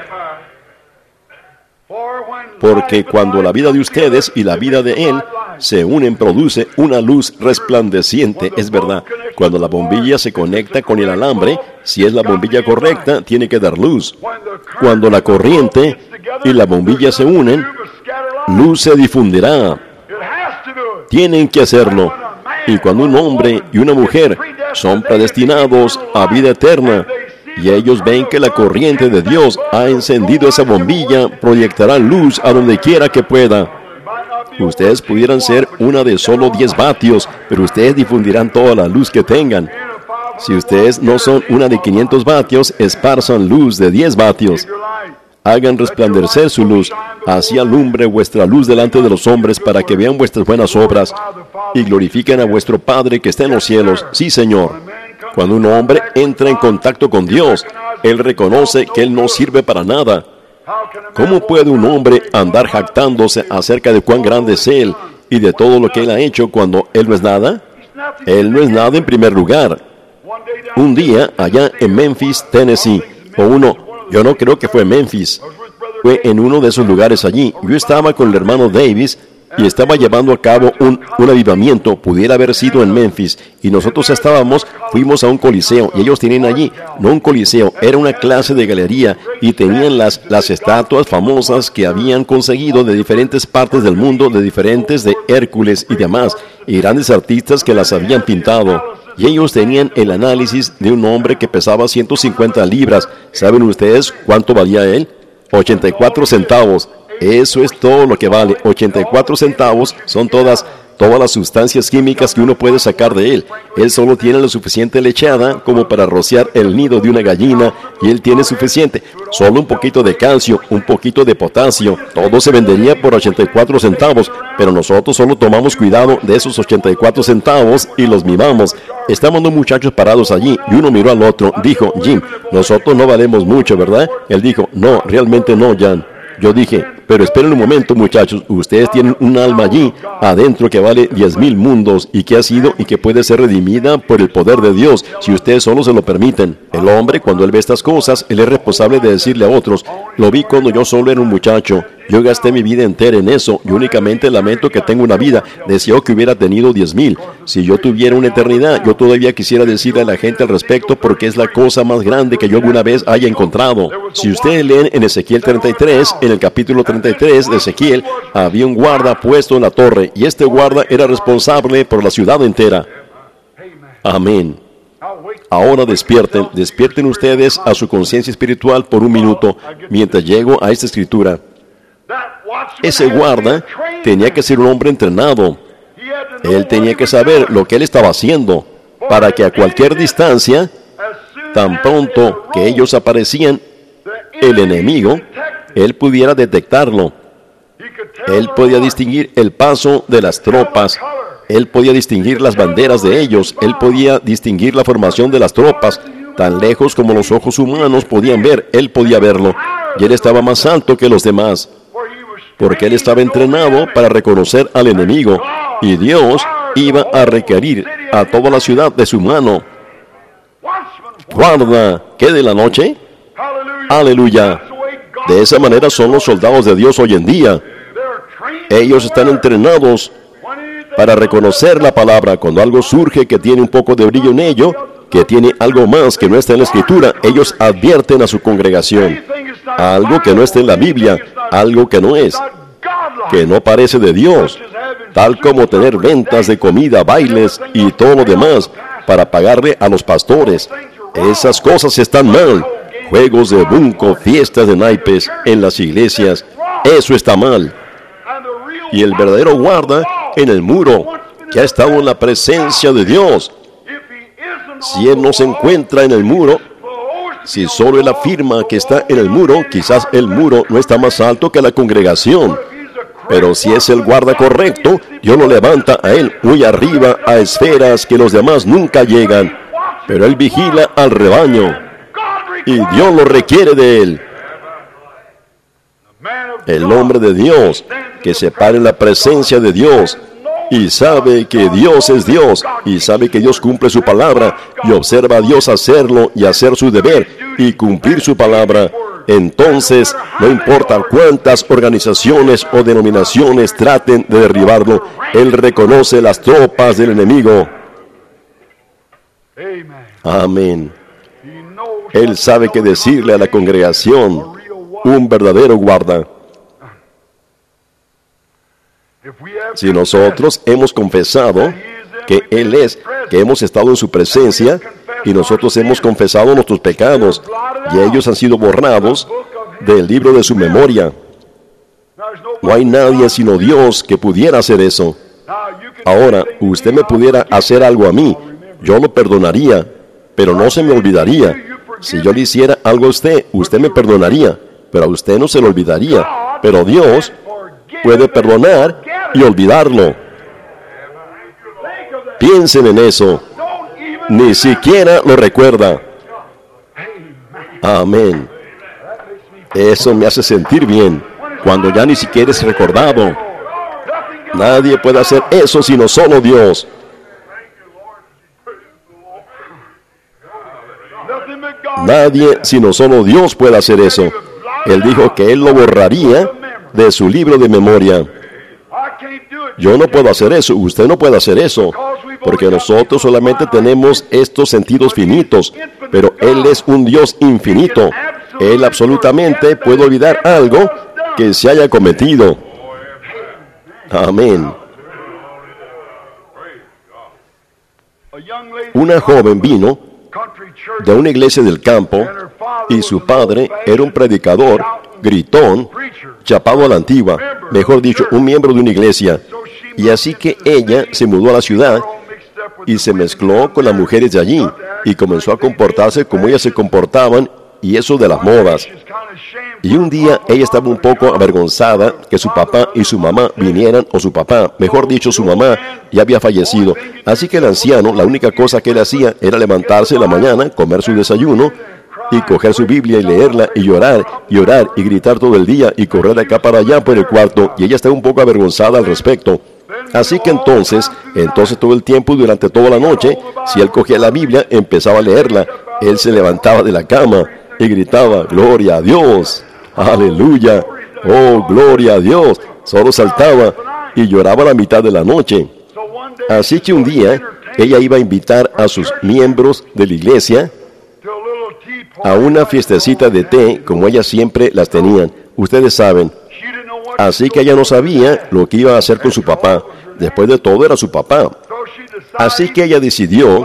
Porque cuando la vida de ustedes y la vida de Él se unen, produce una luz resplandeciente. Es verdad, cuando la bombilla se conecta con el alambre, si es la bombilla correcta, tiene que dar luz. Cuando la corriente y la bombilla se unen, luz se difundirá. Tienen que hacerlo. Y cuando un hombre y una mujer son predestinados a vida eterna, y ellos ven que la corriente de Dios ha encendido esa bombilla, proyectarán luz a donde quiera que pueda. Ustedes pudieran ser una de solo 10 vatios, pero ustedes difundirán toda la luz que tengan. Si ustedes no son una de 500 vatios, esparzan luz de 10 vatios. Hagan resplandecer su luz, así alumbre vuestra luz delante de los hombres, para que vean vuestras buenas obras y glorifiquen a vuestro Padre que está en los cielos. Sí, Señor. Cuando un hombre entra en contacto con Dios, él reconoce que él no sirve para nada. ¿Cómo puede un hombre andar jactándose acerca de cuán grande es Él y de todo lo que Él ha hecho cuando Él no es nada? Él no es nada en primer lugar. Un día, allá en Memphis, Tennessee, yo no creo que fue Memphis, fue en uno de esos lugares allí. Yo estaba con el hermano Davis y estaba llevando a cabo un avivamiento. Pudiera haber sido en Memphis, y nosotros fuimos a un coliseo, y ellos tenían allí, no un coliseo, era una clase de galería, y tenían las estatuas famosas que habían conseguido de diferentes partes del mundo, de Hércules y demás, y grandes artistas que las habían pintado. Y ellos tenían el análisis de un hombre que pesaba 150 libras. ¿Saben ustedes cuánto valía él? 84 centavos. Eso es todo lo que vale. 84 centavos son todas las sustancias químicas que uno puede sacar de él. Él solo tiene lo suficiente lechada como para rociar el nido de una gallina, y él tiene suficiente. Solo un poquito de calcio, un poquito de potasio. Todo se vendería por 84 centavos, pero nosotros solo tomamos cuidado de esos 84 centavos y los mimamos. Estaban dos muchachos parados allí, y uno miró al otro. Dijo: Jim, nosotros no valemos mucho, ¿verdad? Él dijo: no, realmente no, Jan. Yo dije: pero esperen un momento, muchachos, ustedes tienen un alma allí adentro que vale 10,000 mundos y que ha sido y que puede ser redimida por el poder de Dios, si ustedes solo se lo permiten. El hombre, cuando él ve estas cosas, él es responsable de decirle a otros: lo vi cuando yo solo era un muchacho, yo gasté mi vida entera en eso, y únicamente lamento que tengo una vida, deseo que hubiera tenido 10,000. Si yo tuviera una eternidad, yo todavía quisiera decirle a la gente al respecto, porque es la cosa más grande que yo alguna vez haya encontrado. Si ustedes leen en Ezequiel 33, en el capítulo 33 de Ezequiel, había un guarda puesto en la torre, y este guarda era responsable por la ciudad entera. Amén. Ahora despierten ustedes a su conciencia espiritual por un minuto mientras llego a esta escritura. Ese guarda tenía que ser un hombre entrenado. Él tenía que saber lo que él estaba haciendo para que a cualquier distancia, tan pronto que ellos aparecían, el enemigo, él pudiera detectarlo. Él podía distinguir el paso de las tropas. Él podía distinguir las banderas de ellos. Él podía distinguir la formación de las tropas. Tan lejos como los ojos humanos podían ver, él podía verlo. Y él estaba más alto que los demás, porque él estaba entrenado para reconocer al enemigo. Y Dios iba a requerir a toda la ciudad de su mano. Guarda, ¿qué de la noche? Aleluya. De esa manera son los soldados de Dios hoy en día. Ellos están entrenados para reconocer la palabra. Cuando algo surge que tiene un poco de brillo en ello, que tiene algo más que no está en la Escritura, ellos advierten a su congregación. Algo que no está en la Biblia, algo que no es, que no parece de Dios, tal como tener ventas de comida, bailes y todo lo demás para pagarle a los pastores. Esas cosas están mal. Juegos de bunco, fiestas de naipes en las iglesias, eso está mal. Y el verdadero guarda en el muro, que ha estado en la presencia de Dios, si él no se encuentra en el muro, si solo él afirma que está en el muro, quizás el muro no está más alto que la congregación. Pero si es el guarda correcto, Dios lo levanta a él muy arriba, a esferas que los demás nunca llegan. Pero él vigila al rebaño, y Dios lo requiere de él. El hombre de Dios, que se para en la presencia de Dios, y sabe que Dios es Dios, y sabe que Dios cumple su palabra, y observa a Dios hacerlo y hacer su deber, y cumplir su palabra. Entonces, no importa cuántas organizaciones o denominaciones traten de derribarlo, él reconoce las tropas del enemigo. Amén. Él sabe qué decirle a la congregación, un verdadero guarda. Si nosotros hemos confesado que Él es, que hemos estado en su presencia, y nosotros hemos confesado nuestros pecados, y ellos han sido borrados del libro de su memoria. No hay nadie sino Dios que pudiera hacer eso. Ahora, usted me pudiera hacer algo a mí, yo lo perdonaría, pero no se me olvidaría. Si yo le hiciera algo a usted, usted me perdonaría, pero a usted no se lo olvidaría. Pero Dios puede perdonar y olvidarlo. Piensen en eso. Ni siquiera lo recuerda. Amén. Eso me hace sentir bien, cuando ya ni siquiera es recordado. Nadie puede hacer eso sino solo Dios. Nadie sino solo Dios puede hacer eso. Él dijo que Él lo borraría de su libro de memoria. Yo no puedo hacer eso, usted no puede hacer eso, porque nosotros solamente tenemos estos sentidos finitos, pero Él es un Dios infinito. Él absolutamente puede olvidar algo que se haya cometido. Amén. Una joven vino de una iglesia del campo, y su padre era un predicador, gritón, chapado a la antigua, mejor dicho, un miembro de una iglesia. Y así que ella se mudó a la ciudad y se mezcló con las mujeres de allí, y comenzó a comportarse como ellas se comportaban, y eso de las modas. Y un día ella estaba un poco avergonzada que su papá y su mamá vinieran, o su papá, mejor dicho, su mamá, ya había fallecido. Así que el anciano, la única cosa que él hacía era levantarse en la mañana, comer su desayuno, y coger su Biblia y leerla, y orar, y gritar todo el día, y correr de acá para allá por el cuarto, y ella estaba un poco avergonzada al respecto. Así que entonces todo el tiempo, durante toda la noche, si él cogía la Biblia, empezaba a leerla, él se levantaba de la cama y gritaba, gloria a Dios, aleluya, oh, gloria a Dios. Solo saltaba y lloraba a la mitad de la noche. Así que un día, ella iba a invitar a sus miembros de la iglesia a una fiestecita de té, como ellas siempre las tenían. Ustedes saben. Así que ella no sabía lo que iba a hacer con su papá. Después de todo, era su papá. Así que ella decidió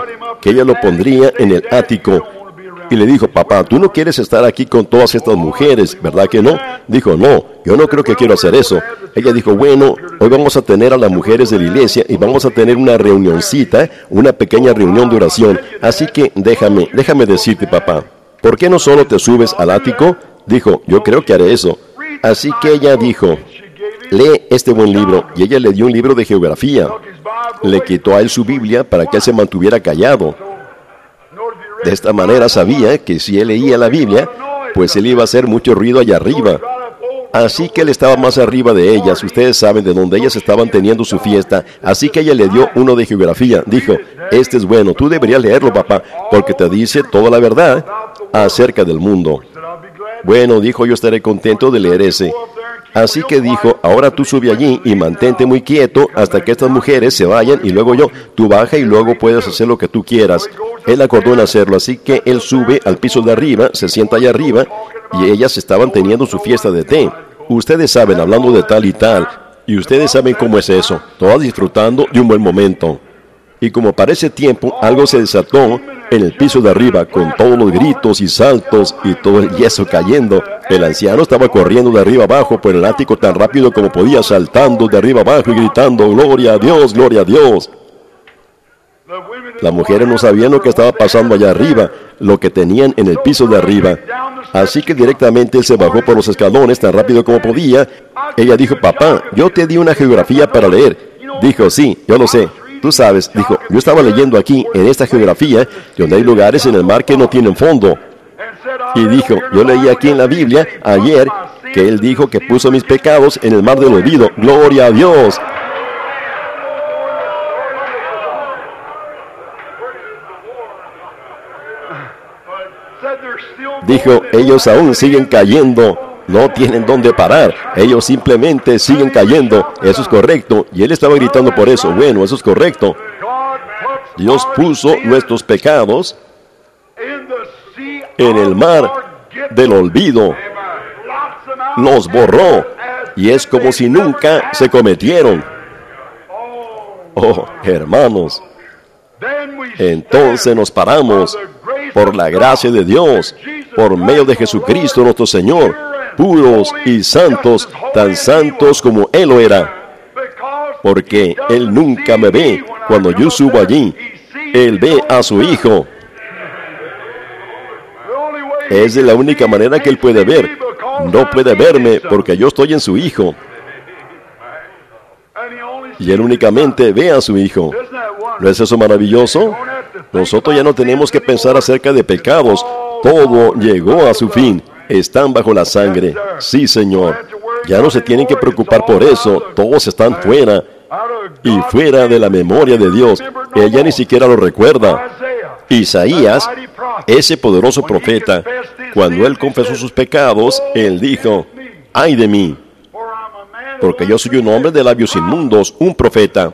que ella lo pondría en el ático. Y le dijo, papá, tú no quieres estar aquí con todas estas mujeres, ¿verdad que no? Dijo, no, yo no creo que quiero hacer eso. Ella dijo, bueno, hoy vamos a tener a las mujeres de la iglesia y vamos a tener una reunioncita, una pequeña reunión de oración. Así que déjame decirte, papá, ¿por qué no solo te subes al ático? Dijo, yo creo que haré eso. Así que ella dijo, lee este buen libro. Y ella le dio un libro de geografía. Le quitó a él su Biblia para que él se mantuviera callado. De esta manera sabía que si él leía la Biblia, pues él iba a hacer mucho ruido allá arriba. Así que él estaba más arriba de ellas. Ustedes saben de donde ellas estaban teniendo su fiesta. Así que ella le dio uno de geografía. Dijo, este es bueno, tú deberías leerlo, papá, porque te dice toda la verdad acerca del mundo. Bueno, dijo, yo estaré contento de leer ese. Así que dijo, ahora tú sube allí y mantente muy quieto hasta que estas mujeres se vayan y luego tú baja y luego puedes hacer lo que tú quieras. Él acordó en hacerlo, así que él sube al piso de arriba, se sienta allá arriba y ellas estaban teniendo su fiesta de té. Ustedes saben, hablando de tal y tal, y ustedes saben cómo es eso, todas disfrutando de un buen momento. Y como para ese tiempo algo se desató en el piso de arriba con todos los gritos y saltos y todo el yeso cayendo. El anciano estaba corriendo de arriba abajo por el ático tan rápido como podía, saltando de arriba abajo y gritando, ¡Gloria a Dios, gloria a Dios! Las mujeres no sabían lo que estaba pasando allá arriba, lo que tenían en el piso de arriba. Así que directamente él se bajó por los escalones tan rápido como podía. Ella dijo, papá, yo te di una geografía para leer. Dijo, sí, yo lo sé. Tú sabes, dijo, yo estaba leyendo aquí, en esta geografía, donde hay lugares en el mar que no tienen fondo. Y dijo, yo leí aquí en la Biblia, ayer, que él dijo que puso mis pecados en el mar del olvido. ¡Gloria a Dios! Dijo, ellos aún siguen cayendo. No tienen dónde parar. Ellos simplemente siguen cayendo. Eso es correcto. Y él estaba gritando por eso. Bueno, eso es correcto. Dios puso nuestros pecados en el mar del olvido. Los borró. Y es como si nunca se cometieron. Oh, hermanos. Entonces nos paramos por la gracia de Dios, por medio de Jesucristo nuestro Señor, puros y santos, tan santos como Él lo era. Porque Él nunca me ve cuando yo subo allí. Él ve a su Hijo. Es de la única manera que Él puede ver. No puede verme porque yo estoy en su Hijo. Y Él únicamente ve a su Hijo. ¿No es eso maravilloso? Nosotros ya no tenemos que pensar acerca de pecados. Todo llegó a su fin. Están bajo la sangre. Sí, Señor. Ya no se tienen que preocupar por eso. Todos están fuera. Y fuera de la memoria de Dios. Ella ni siquiera lo recuerda. Isaías, ese poderoso profeta, cuando él confesó sus pecados, él dijo, ¡ay de mí! Porque yo soy un hombre de labios inmundos, un profeta.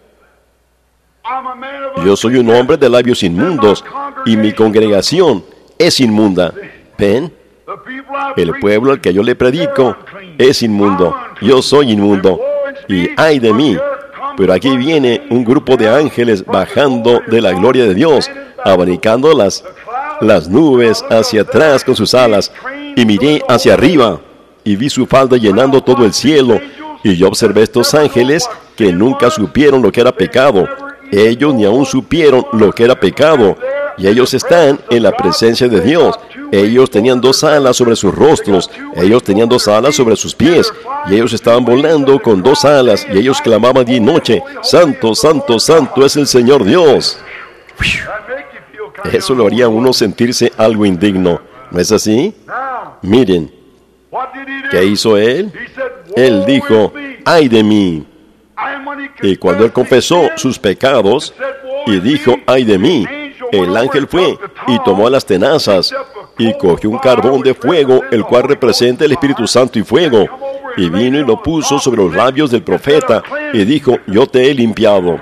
Yo soy un hombre de labios inmundos y mi congregación es inmunda. ¿Ven? El pueblo al que yo le predico es inmundo. Yo soy inmundo. Y ay de mí. Pero aquí viene un grupo de ángeles bajando de la gloria de Dios, abanicando las nubes hacia atrás con sus alas. Y miré hacia arriba y vi su falda llenando todo el cielo. Y yo observé estos ángeles que nunca supieron lo que era pecado. Ellos ni aún supieron lo que era pecado. Y ellos están en la presencia de Dios. Ellos tenían 2 alas sobre sus rostros. Ellos tenían 2 alas sobre sus pies. Y ellos estaban volando con 2 alas. Y ellos clamaban día y noche, Santo, Santo, Santo es el Señor Dios. Eso lo haría a uno sentirse algo indigno. ¿No es así? Miren, ¿qué hizo él? Él dijo, ¡ay de mí! Y cuando él confesó sus pecados y dijo, ¡ay de mí!, el ángel fue y tomó las tenazas y cogió un carbón de fuego, el cual representa el Espíritu Santo y fuego, y vino y lo puso sobre los labios del profeta y dijo, yo te he limpiado.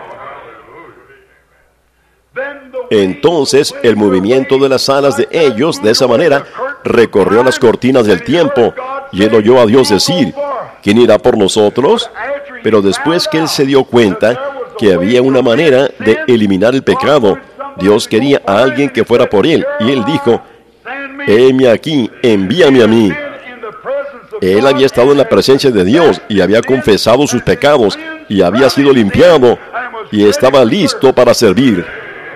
Entonces el movimiento de las alas de ellos, de esa manera, recorrió las cortinas del tiempo, y él oyó a Dios decir, ¿quién irá por nosotros? Pero después que él se dio cuenta que había una manera de eliminar el pecado, Dios quería a alguien que fuera por él, y él dijo: heme aquí, envíame a mí. Él había estado en la presencia de Dios y había confesado sus pecados y había sido limpiado y estaba listo para servir.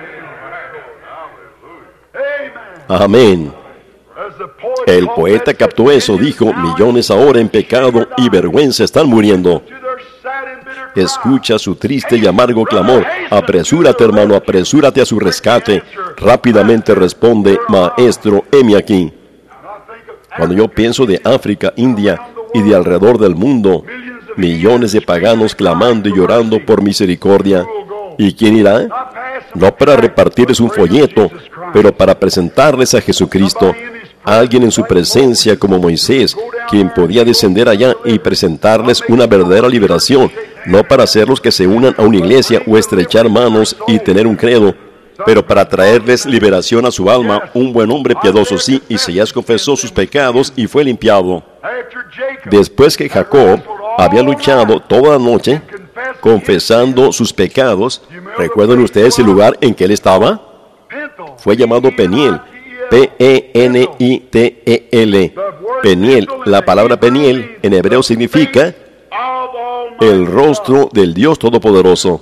Amén. El poeta captó eso, dijo: millones ahora en pecado y vergüenza están muriendo. Escucha su triste y amargo clamor. Apresúrate, hermano, apresúrate a su rescate. Rápidamente responde: maestro, heme aquí. Cuando yo pienso de África, India y de alrededor del mundo, millones de paganos clamando y llorando por misericordia. ¿Y quién irá? No para repartirles un folleto, pero para presentarles a Jesucristo. Alguien en su presencia como Moisés, quien podía descender allá y presentarles una verdadera liberación, no para hacerlos que se unan a una iglesia o estrechar manos y tener un credo, pero para traerles liberación a su alma. Un buen hombre piadoso, sí, Isaías confesó sus pecados y fue limpiado. Después que Jacob había luchado toda la noche, confesando sus pecados, ¿recuerdan ustedes el lugar en que él estaba? Fue llamado Peniel. P-E-N-I-T-E-L. Peniel. La palabra Peniel en hebreo significa el rostro del Dios Todopoderoso.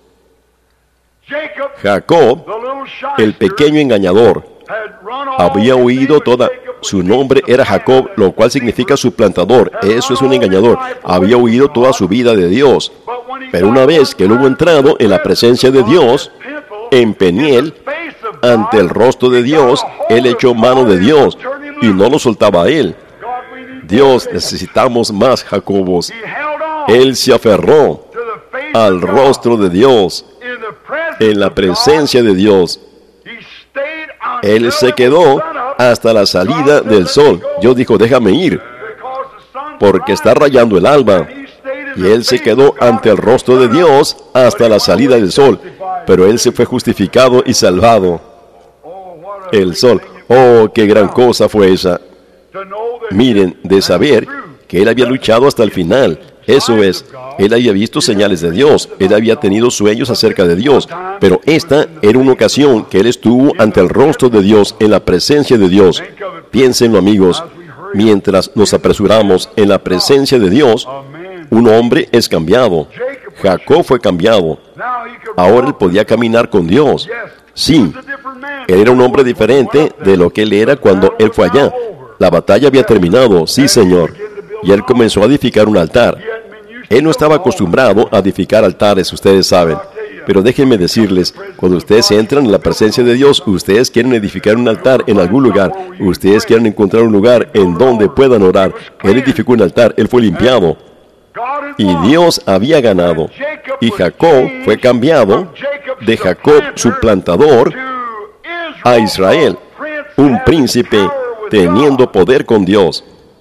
Jacob, el pequeño engañador, había oído toda... Su nombre era Jacob, lo cual significa suplantador. Eso es un engañador. Había oído toda su vida de Dios. Pero una vez que él hubo entrado en la presencia de Dios, en Peniel, ante el rostro de Dios, él echó mano de Dios y no lo soltaba a él. Dios, necesitamos más Jacobos. Él se aferró al rostro de Dios, en la presencia de Dios. Él se quedó hasta la salida del sol. Dios dijo: déjame ir, porque está rayando el alba. Y él se quedó ante el rostro de Dios hasta la salida del sol. Pero él se fue justificado y salvado. El sol. Oh, qué gran cosa fue esa. Miren, de saber que él había luchado hasta el final. Eso es, él había visto señales de Dios, él había tenido sueños acerca de Dios, pero esta era una ocasión que él estuvo ante el rostro de Dios, en la presencia de Dios. Piénsenlo, amigos, mientras nos apresuramos en la presencia de Dios, un hombre es cambiado. Jacob fue cambiado. Ahora él podía caminar con Dios. Sí, él era un hombre diferente de lo que él era cuando él fue allá. La batalla había terminado, sí, Señor. Y él comenzó a edificar un altar. Él no estaba acostumbrado a edificar altares, ustedes saben. Pero déjenme decirles, cuando ustedes entran en la presencia de Dios, ustedes quieren edificar un altar en algún lugar. Ustedes quieren encontrar un lugar en donde puedan orar. Él edificó un altar, él fue limpiado. Y Dios había ganado. Y Jacob fue cambiado de Jacob suplantador a Israel, un príncipe teniendo poder con Dios.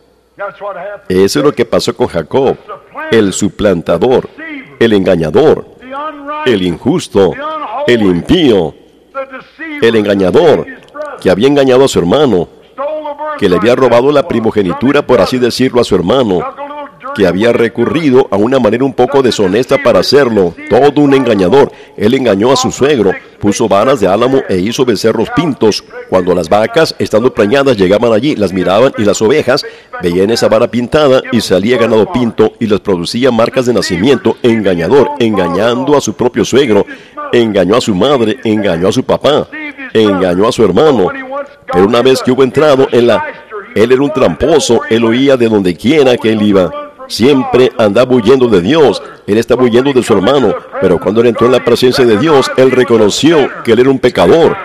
Eso es lo que pasó con Jacob, el suplantador, el engañador, el injusto, el impío, el engañador que había engañado a su hermano, que le había robado la primogenitura, por así decirlo, a su hermano, que había recurrido a una manera un poco deshonesta para hacerlo. Todo un engañador. Él engañó a su suegro, puso varas de álamo e hizo becerros pintos. Cuando las vacas, estando preñadas, llegaban allí, las miraban, y las ovejas veían esa vara pintada y salía ganado pinto y les producía marcas de nacimiento. Engañador, engañando a su propio suegro, engañó a su madre, engañó a su papá, engañó a su hermano. Pero una vez que hubo entrado en la... Él era un tramposo, él oía de donde quiera que él iba. Siempre andaba huyendo de Dios. Él estaba huyendo de su hermano. Pero cuando él entró en la presencia de Dios, él reconoció que él era un pecador.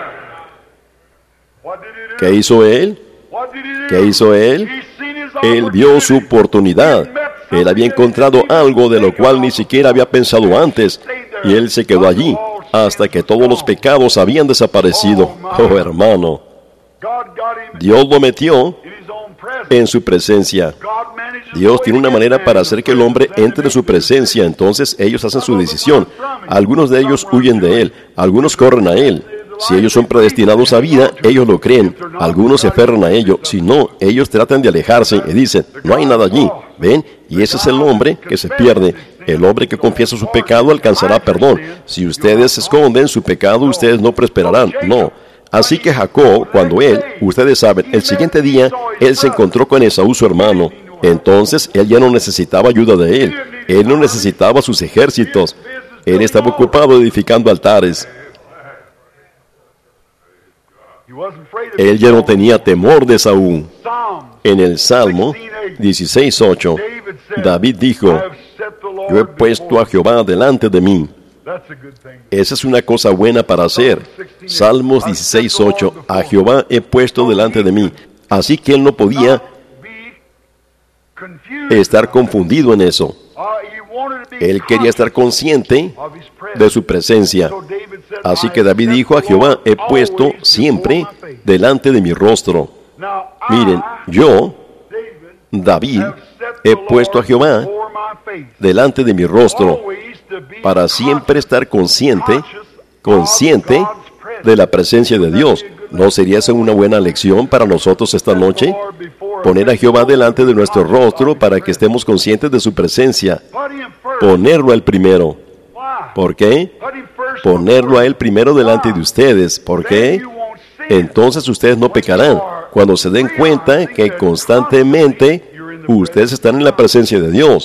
¿Qué hizo él? ¿Qué hizo él? Él vio su oportunidad. Él había encontrado algo de lo cual ni siquiera había pensado antes. Y él se quedó allí hasta que todos los pecados habían desaparecido. Oh, hermano. Dios lo metió en su presencia. Dios tiene una manera para hacer que el hombre entre en su presencia. Entonces ellos hacen su decisión. Algunos de ellos huyen de él, algunos corren a él. Si ellos son predestinados a vida, ellos lo creen. Algunos se aferran a ello. Si no, ellos tratan de alejarse y dicen, no hay nada allí. ¿Ven? Y ese es el hombre que se pierde. El hombre que confiesa su pecado alcanzará perdón. Si ustedes se esconden su pecado, ustedes no prosperarán. No. Así que Jacob, cuando ustedes saben, el siguiente día, él se encontró con Esaú, su hermano. Entonces, él ya no necesitaba ayuda de él. Él no necesitaba sus ejércitos. Él estaba ocupado edificando altares. Él ya no tenía temor de Esaú. En el Salmo 16:8, David dijo, yo he puesto a Jehová delante de mí. Esa es una cosa buena para hacer. Salmos 16:8, a Jehová he puesto delante de mí. Así que él no podía estar confundido en eso. Él quería estar consciente de su presencia. Así que David dijo, a Jehová he puesto siempre delante de mi rostro. Miren, yo, David, he puesto a Jehová delante de mi rostro para siempre estar consciente de la presencia de Dios. ¿No sería esa una buena lección para nosotros esta noche? Poner a Jehová delante de nuestro rostro para que estemos conscientes de su presencia. Ponerlo a Él primero. ¿Por qué? Ponerlo a Él primero delante de ustedes. ¿Por qué? Entonces ustedes no pecarán. Cuando se den cuenta que constantemente ustedes están en la presencia de Dios.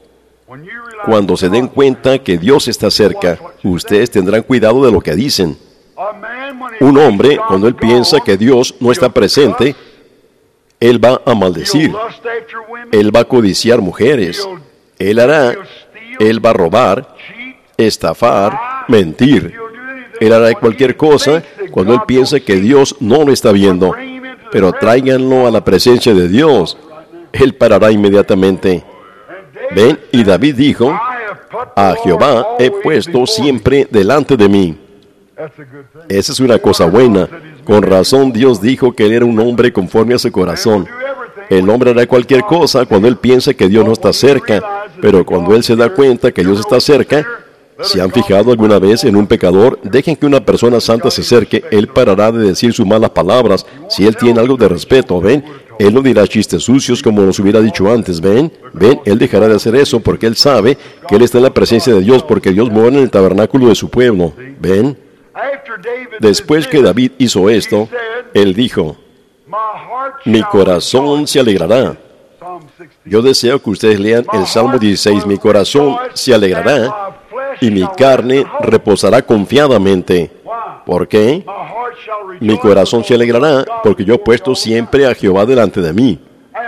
Cuando se den cuenta que Dios está cerca, ustedes tendrán cuidado de lo que dicen. Un hombre, cuando él piensa que Dios no está presente, él va a maldecir. Él va a codiciar mujeres. Él va a robar, estafar, mentir. Él hará cualquier cosa cuando él piensa que Dios no lo está viendo. Pero tráiganlo a la presencia de Dios. Él parará inmediatamente. ¿Ven? Y David dijo, a Jehová he puesto siempre delante de mí. Esa es una cosa buena. Con razón Dios dijo que él era un hombre conforme a su corazón. El hombre hará cualquier cosa cuando él piensa que Dios no está cerca, pero cuando él se da cuenta que Dios está cerca, ¿se han fijado alguna vez en un pecador? Dejen que una persona santa se acerque, él parará de decir sus malas palabras, si él tiene algo de respeto, ¿ven? Él no dirá chistes sucios como nos hubiera dicho antes, ¿ven? ¿Ven? Él dejará de hacer eso porque él sabe que él está en la presencia de Dios, porque Dios mora en el tabernáculo de su pueblo, ¿ven? Después que David hizo esto, él dijo, mi corazón se alegrará. Yo deseo que ustedes lean el Salmo 16, mi corazón se alegrará y mi carne reposará confiadamente. ¿Por qué? Mi corazón se alegrará porque yo he puesto siempre a Jehová delante de mí.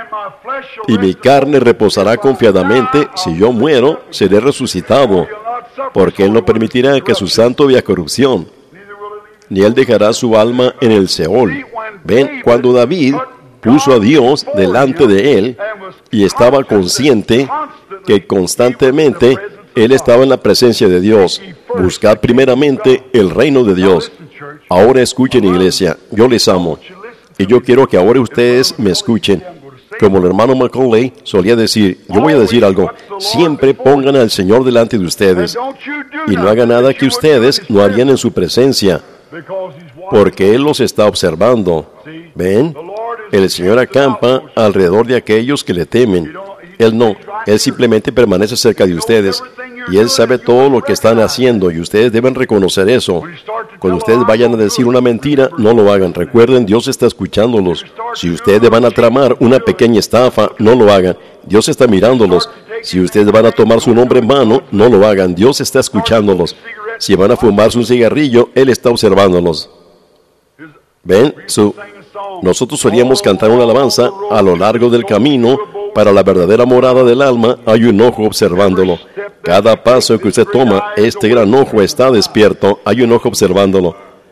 Y mi carne reposará confiadamente. Si yo muero, seré resucitado, porque Él no permitirá que su santo vea corrupción, ni Él dejará su alma en el Seol. Ven, cuando David puso a Dios delante de él y estaba consciente que constantemente él estaba en la presencia de Dios. Buscar primeramente el reino de Dios. Ahora escuchen, iglesia, yo les amo. Y yo quiero que ahora ustedes me escuchen. Como el hermano McConley solía decir, yo voy a decir algo, siempre pongan al Señor delante de ustedes. Y no hagan nada que ustedes no harían en su presencia, porque Él los está observando. ¿Ven? El Señor acampa alrededor de aquellos que le temen. Él no, Él simplemente permanece cerca de ustedes. Y Él sabe todo lo que están haciendo y ustedes deben reconocer eso. Cuando ustedes vayan a decir una mentira, no lo hagan. Recuerden, Dios está escuchándolos. Si ustedes van a tramar una pequeña estafa, no lo hagan. Dios está mirándolos. Si ustedes van a tomar su nombre en vano, no lo hagan. Dios está escuchándolos. Si van a fumarse un cigarrillo, Él está observándolos. ¿Ven? Nosotros solíamos cantar una alabanza a lo largo del camino. Para la verdadera morada del alma hay un ojo observándolo. Cada paso que usted toma, este gran ojo está despierto. Hay un ojo observándolo.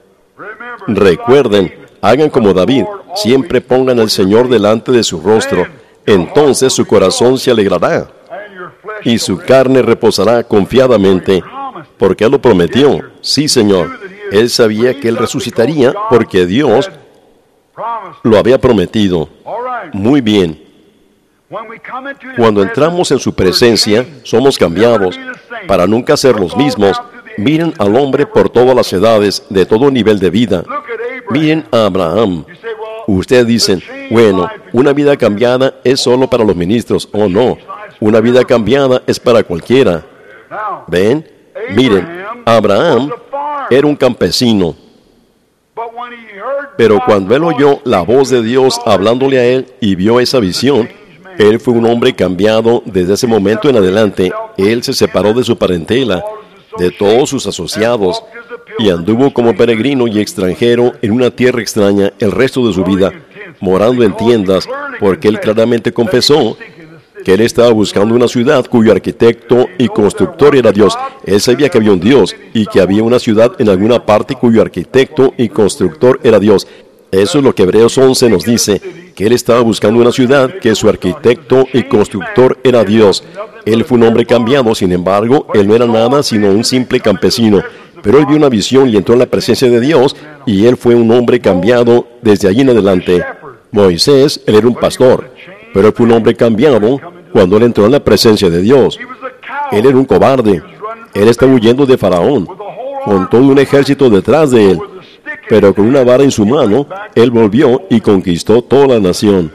Recuerden, hagan como David. Siempre pongan al Señor delante de su rostro. Entonces su corazón se alegrará y su carne reposará confiadamente, porque Él lo prometió. Sí, Señor. Él sabía que Él resucitaría porque Dios lo había prometido. Muy bien. Cuando entramos en su presencia, somos cambiados para nunca ser los mismos. Miren al hombre por todas las edades, de todo nivel de vida. Miren a Abraham. Ustedes dicen, bueno, una vida cambiada es solo para los ministros. Oh, no. Una vida cambiada es para cualquiera. ¿Ven? Miren, Abraham era un campesino. Pero cuando él oyó la voz de Dios hablándole a él y vio esa visión, él fue un hombre cambiado desde ese momento en adelante. Él se separó de su parentela, de todos sus asociados, y anduvo como peregrino y extranjero en una tierra extraña el resto de su vida, morando en tiendas, porque él claramente confesó que él estaba buscando una ciudad cuyo arquitecto y constructor era Dios. Él sabía que había un Dios y que había una ciudad en alguna parte cuyo arquitecto y constructor era Dios. Eso es lo que Hebreos 11 nos dice, que él estaba buscando una ciudad que su arquitecto y constructor era Dios. Él fue un hombre cambiado, sin embargo, él no era nada sino un simple campesino. Pero él vio una visión y entró en la presencia de Dios, y él fue un hombre cambiado desde allí en adelante. Moisés, él era un pastor, pero él fue un hombre cambiado cuando él entró en la presencia de Dios. Él era un cobarde. Él estaba huyendo de Faraón, con todo un ejército detrás de él. Pero con una vara en su mano, él volvió y conquistó toda la nación.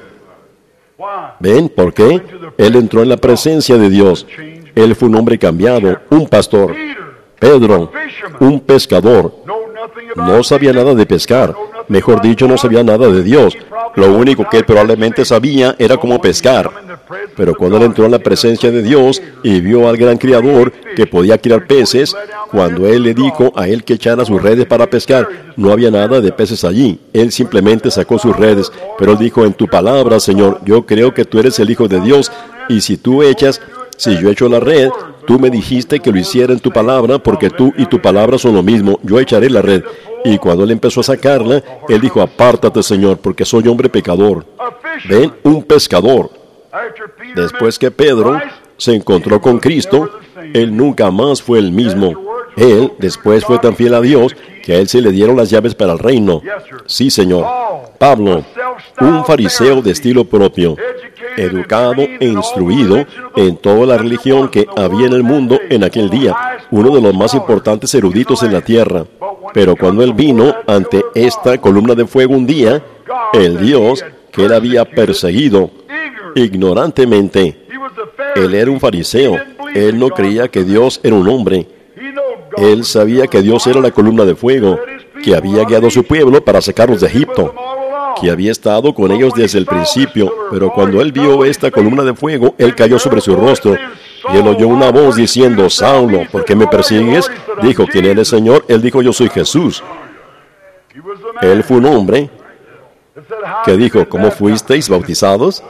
¿Ven por qué? Él entró en la presencia de Dios. Él fue un hombre cambiado, un pastor. Pedro, un pescador. No sabía nada de pescar. Mejor dicho, no sabía nada de Dios. Lo único que él probablemente sabía era cómo pescar. Pero cuando él entró en la presencia de Dios y vio al gran criador que podía criar peces, cuando él le dijo a él que echara sus redes para pescar, no había nada de peces allí. Él simplemente sacó sus redes. Pero él dijo, en tu palabra, Señor, yo creo que tú eres el Hijo de Dios, y si yo echo la red, tú me dijiste que lo hiciera en tu palabra, porque tú y tu palabra son lo mismo. Yo echaré la red. Y cuando él empezó a sacarla, él dijo, apártate, Señor, porque soy hombre pecador. Ven, un pescador. Después que Pedro se encontró con Cristo, él nunca más fue el mismo. Él después fue tan fiel a Dios que a él se le dieron las llaves para el reino. Sí, Señor. Pablo, un fariseo de estilo propio, educado e instruido en toda la religión que había en el mundo en aquel día, uno de los más importantes eruditos en la tierra. Pero cuando él vino ante esta columna de fuego un día, el Dios que él había perseguido ignorantemente, él era un fariseo. Él no creía que Dios era un hombre. Él sabía que Dios era la columna de fuego, que había guiado a su pueblo para sacarlos de Egipto, que había estado con ellos desde el principio. Pero cuando él vio esta columna de fuego, él cayó sobre su rostro, y él oyó una voz diciendo, Saulo, ¿por qué me persigues? Dijo, ¿quién eres, Señor? Él dijo, yo soy Jesús. Él fue un hombre que dijo, ¿cómo fuisteis bautizados?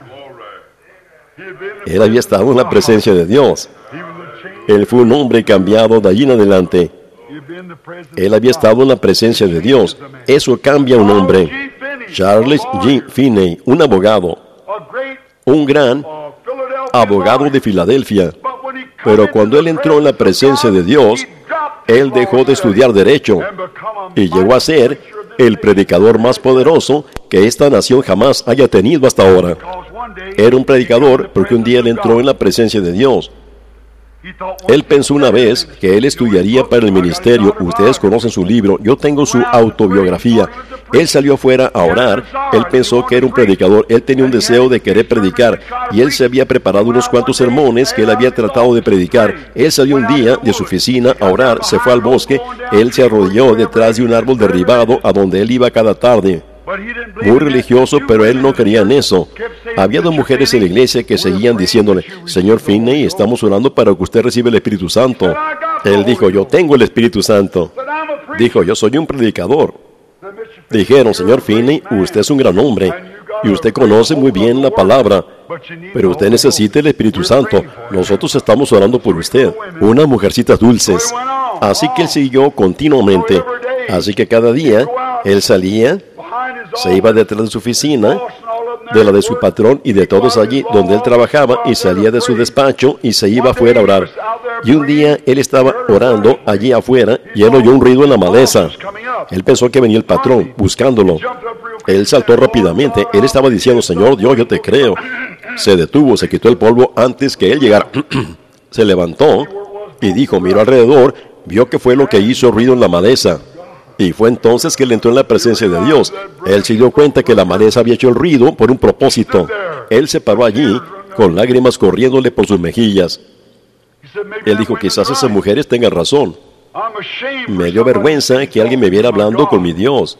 Él había estado en la presencia de Dios. Él fue un hombre cambiado de allí en adelante. Él había estado en la presencia de Dios. Eso cambia a un hombre. Charles G. Finney, un abogado, un gran abogado de Filadelfia. Pero cuando él entró en la presencia de Dios, él dejó de estudiar derecho y llegó a ser el predicador más poderoso que esta nación jamás haya tenido hasta ahora. Era un predicador porque un día él entró en la presencia de Dios. Él pensó una vez que él estudiaría para el ministerio. Ustedes conocen su libro. Yo tengo su autobiografía. Él salió afuera a orar. Él pensó que era un predicador. Él tenía un deseo de querer predicar. Y él se había preparado unos cuantos sermones que él había tratado de predicar. Él salió un día de su oficina a orar. Se fue al bosque. Él se arrodilló detrás de un árbol derribado a donde él iba cada tarde. Muy religioso, pero él no creía en eso. Había dos mujeres en la iglesia que seguían diciéndole, Señor Finney, estamos orando para que usted reciba el Espíritu Santo. Él dijo, yo tengo el Espíritu Santo. Dijo, yo soy un predicador. Dijeron, Señor Finney, usted es un gran hombre y usted conoce muy bien la palabra, pero usted necesita el Espíritu Santo. Nosotros estamos orando por usted. Unas mujercitas dulces. Así que él siguió continuamente. Así que cada día él salía, se iba detrás de su oficina, de la de su patrón y de todos allí donde él trabajaba, y salía de su despacho y se iba afuera a orar. Y un día él estaba orando allí afuera y él oyó un ruido en la maleza. Él pensó que venía el patrón buscándolo. Él saltó rápidamente. Él estaba diciendo, Señor Dios, yo te creo. Se detuvo, se quitó el polvo antes que él llegara. Se levantó y dijo, miró alrededor vio que fue lo que hizo ruido en la maleza. Y fue entonces que él entró en la presencia de Dios. Él se dio cuenta que la maleza había hecho el ruido por un propósito. Él se paró allí, con lágrimas corriéndole por sus mejillas. Él dijo, quizás esas mujeres tengan razón. Me dio vergüenza que alguien me viera hablando con mi Dios.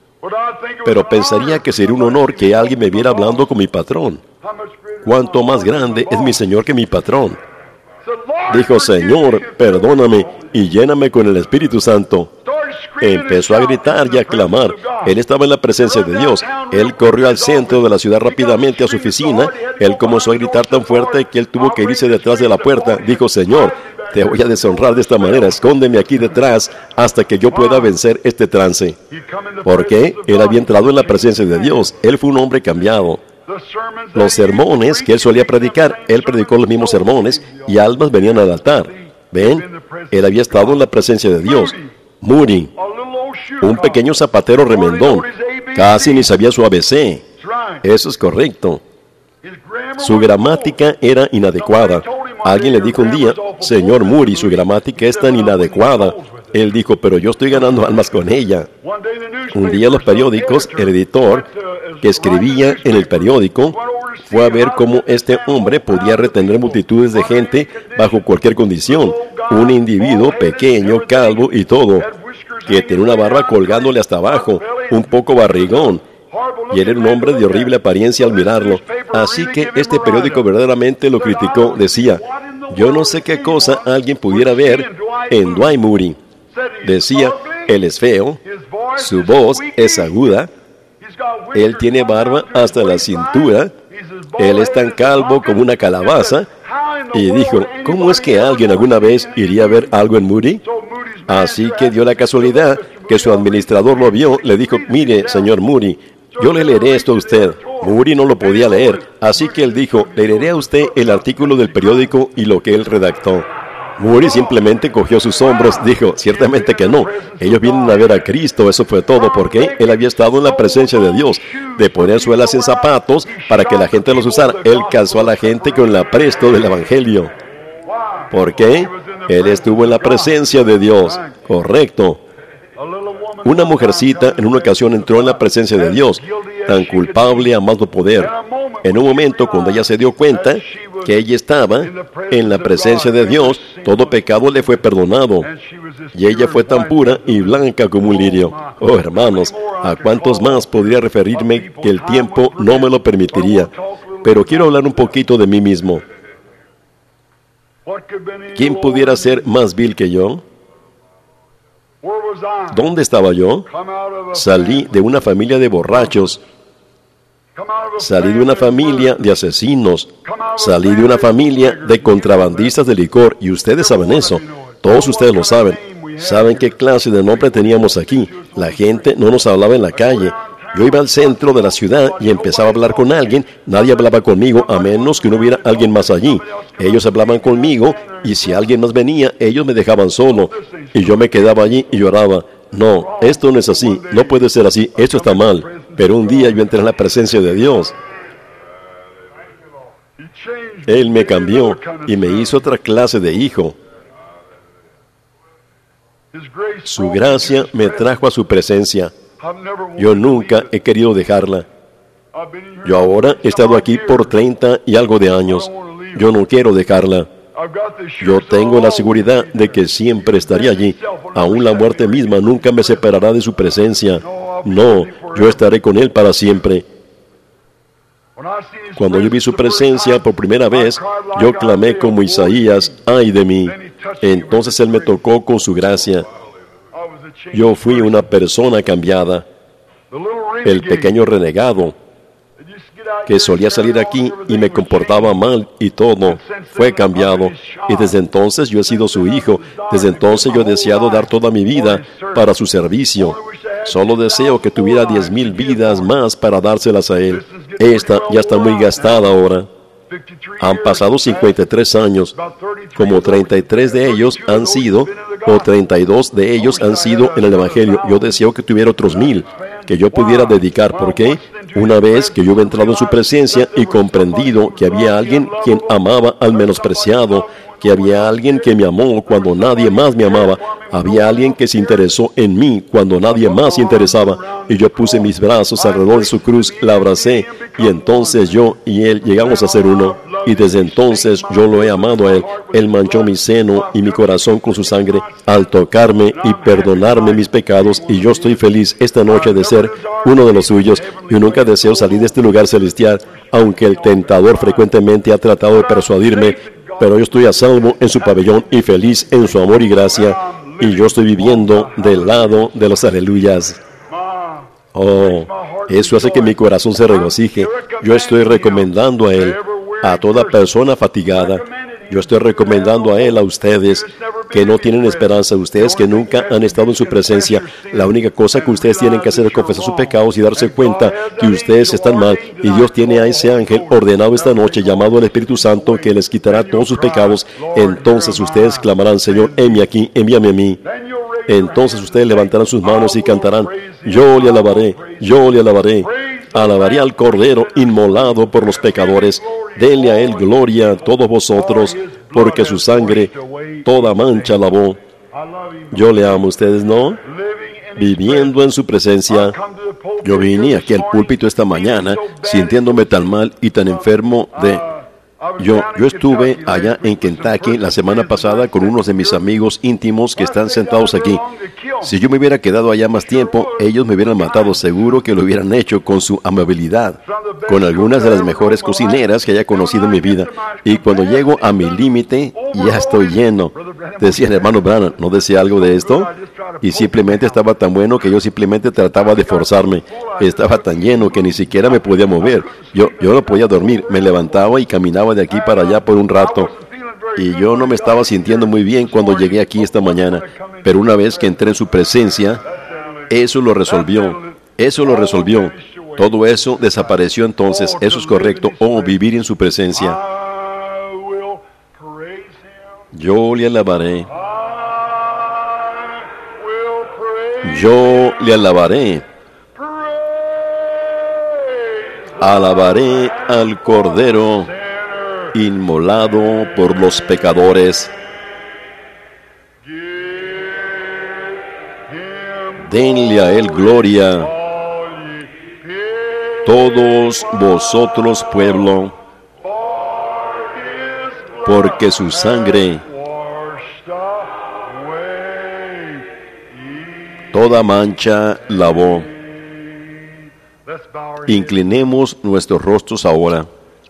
Pero pensaría que sería un honor que alguien me viera hablando con mi patrón. ¿Cuánto más grande es mi Señor que mi patrón? Dijo, Señor, perdóname y lléname con el Espíritu Santo. Empezó a gritar y a clamar. Él estaba en la presencia de Dios. Él corrió al centro de la ciudad rápidamente a su oficina. Él comenzó a gritar tan fuerte que él tuvo que irse detrás de la puerta. Dijo, Señor, te voy a deshonrar de esta manera. Escóndeme aquí detrás hasta que yo pueda vencer este trance. ¿Por qué? Él había entrado en la presencia de Dios. Él fue un hombre cambiado. Los sermones que él solía predicar, él predicó los mismos sermones y almas venían al altar. ¿Ven? Él había estado en la presencia de Dios. Moody, un pequeño zapatero remendón, casi ni sabía su ABC. Eso es correcto. Su gramática era inadecuada. Alguien le dijo un día, Señor Moody, su gramática es tan inadecuada. Él dijo, pero yo estoy ganando almas con ella. Un día en los periódicos, el editor que escribía en el periódico fue a ver cómo este hombre podía retener multitudes de gente bajo cualquier condición. Un individuo pequeño, calvo y todo, que tenía una barba colgándole hasta abajo, un poco barrigón. Y él era un hombre de horrible apariencia al mirarlo. Así que este periódico verdaderamente lo criticó. Decía, yo no sé qué cosa alguien pudiera ver en Dwight Moody. Decía, él es feo, su voz es aguda, él tiene barba hasta la cintura, él es tan calvo como una calabaza. Y dijo, ¿cómo es que alguien alguna vez iría a ver algo en Moody? Así que dio la casualidad que su administrador lo vio, le dijo, mire, señor Moody, yo le leeré esto a usted. Moody no lo podía leer, así que él dijo, le leeré a usted el artículo del periódico y lo que él redactó. Moody simplemente cogió sus hombros, dijo, ciertamente que no, ellos vienen a ver a Cristo, eso fue todo, porque él había estado en la presencia de Dios, de poner suelas en zapatos para que la gente los usara. Él calzó a la gente con el apresto del Evangelio. ¿Por qué? Él estuvo en la presencia de Dios, correcto. Una mujercita en una ocasión entró en la presencia de Dios, tan culpable a más no poder. En un momento, cuando ella se dio cuenta que ella estaba en la presencia de Dios, todo pecado le fue perdonado. Y ella fue tan pura y blanca como un lirio. Oh, hermanos, ¿a cuántos más podría referirme que el tiempo no me lo permitiría? Pero quiero hablar un poquito de mí mismo. ¿Quién pudiera ser más vil que yo? ¿Dónde estaba yo? Salí de una familia de borrachos. Salí de una familia de asesinos. Salí de una familia de contrabandistas de licor. Y ustedes saben eso. Todos ustedes lo saben. ¿Saben qué clase de nombre teníamos aquí? La gente no nos hablaba en la calle. Yo iba al centro de la ciudad y empezaba a hablar con alguien. Nadie hablaba conmigo a menos que no hubiera alguien más allí. Ellos hablaban conmigo y si alguien más venía, ellos me dejaban solo. Y yo me quedaba allí y lloraba. No, esto no es así. No puede ser así. Esto está mal. Pero un día yo entré en la presencia de Dios. Él me cambió y me hizo otra clase de hijo. Su gracia me trajo a su presencia. Yo nunca he querido dejarla. Yo ahora he estado aquí por 30 y algo de años. Yo no quiero dejarla. Yo tengo la seguridad de que siempre estaré allí. Aún la muerte misma nunca me separará de su presencia. No, yo estaré con Él para siempre. Cuando yo vi su presencia por primera vez, yo clamé como Isaías, ¡ay de mí! Entonces Él me tocó con su gracia. Yo fui una persona cambiada. El pequeño renegado que solía salir aquí y me comportaba mal y todo, fue cambiado. Y desde entonces yo he sido su hijo. Desde entonces yo he deseado dar toda mi vida para su servicio. Solo deseo que tuviera 10,000 vidas más para dárselas a Él. Esta ya está muy gastada ahora. Han pasado 53 años. Como 33 de ellos han sido, o 32 de ellos han sido en el Evangelio. Yo deseo que tuviera otros 1,000 que yo pudiera dedicar. ¿Por qué? Una vez que yo he entrado en su presencia y comprendido que había alguien quien amaba al menospreciado, porque había alguien que me amó cuando nadie más me amaba. Había alguien que se interesó en mí cuando nadie más se interesaba. Y yo puse mis brazos alrededor de su cruz, la abracé, y entonces yo y él llegamos a ser uno. Y desde entonces yo lo he amado a él. Él manchó mi seno y mi corazón con su sangre al tocarme y perdonarme mis pecados. Y yo estoy feliz esta noche de ser uno de los suyos. Yo nunca deseo salir de este lugar celestial, aunque el tentador frecuentemente ha tratado de persuadirme, pero yo estoy a salvo en su pabellón y feliz en su amor y gracia, y yo estoy viviendo del lado de los aleluyas. Oh, eso hace que mi corazón se regocije. Yo estoy recomendando a él, a toda persona fatigada. Yo estoy recomendando a él, a ustedes que no tienen esperanza, ustedes que nunca han estado en su presencia. La única cosa que ustedes tienen que hacer es confesar sus pecados y darse cuenta que ustedes están mal. Y Dios tiene a ese ángel ordenado esta noche, llamado el Espíritu Santo, que les quitará todos sus pecados. Entonces ustedes clamarán: Señor, envíame aquí, envíame a mí. Entonces ustedes levantarán sus manos y cantarán: yo le alabaré, yo le alabaré. Alabaré al Cordero inmolado por los pecadores. Denle a él gloria todos vosotros, porque su sangre toda mancha lavó. Yo le amo a ustedes, ¿no? Viviendo en su presencia. Yo vine aquí al púlpito esta mañana sintiéndome tan mal y tan enfermo de... Yo estuve allá en Kentucky la semana pasada con unos de mis amigos íntimos que están sentados aquí. Si yo me hubiera quedado allá más tiempo, ellos me hubieran matado. Seguro que lo hubieran hecho con su amabilidad, con algunas de las mejores cocineras que haya conocido en mi vida. Y cuando llego a mi límite, ya estoy lleno. Decía el hermano Branham, ¿no decía algo de esto? Y simplemente estaba tan bueno que yo simplemente trataba de forzarme. Estaba tan lleno que ni siquiera me podía mover. Yo no podía dormir. Me levantaba y caminaba de aquí para allá por un rato. Y yo no me estaba sintiendo muy bien cuando llegué aquí esta mañana. Pero una vez que entré en su presencia, eso lo resolvió. Eso lo resolvió. Todo eso desapareció entonces. Eso es correcto. Oh, vivir en su presencia. Yo le alabaré. Yo le alabaré. Alabaré al Cordero inmolado por los pecadores. Denle a él gloria, todos vosotros, pueblo, porque su sangre toda mancha lavó. Inclinemos nuestros rostros ahora.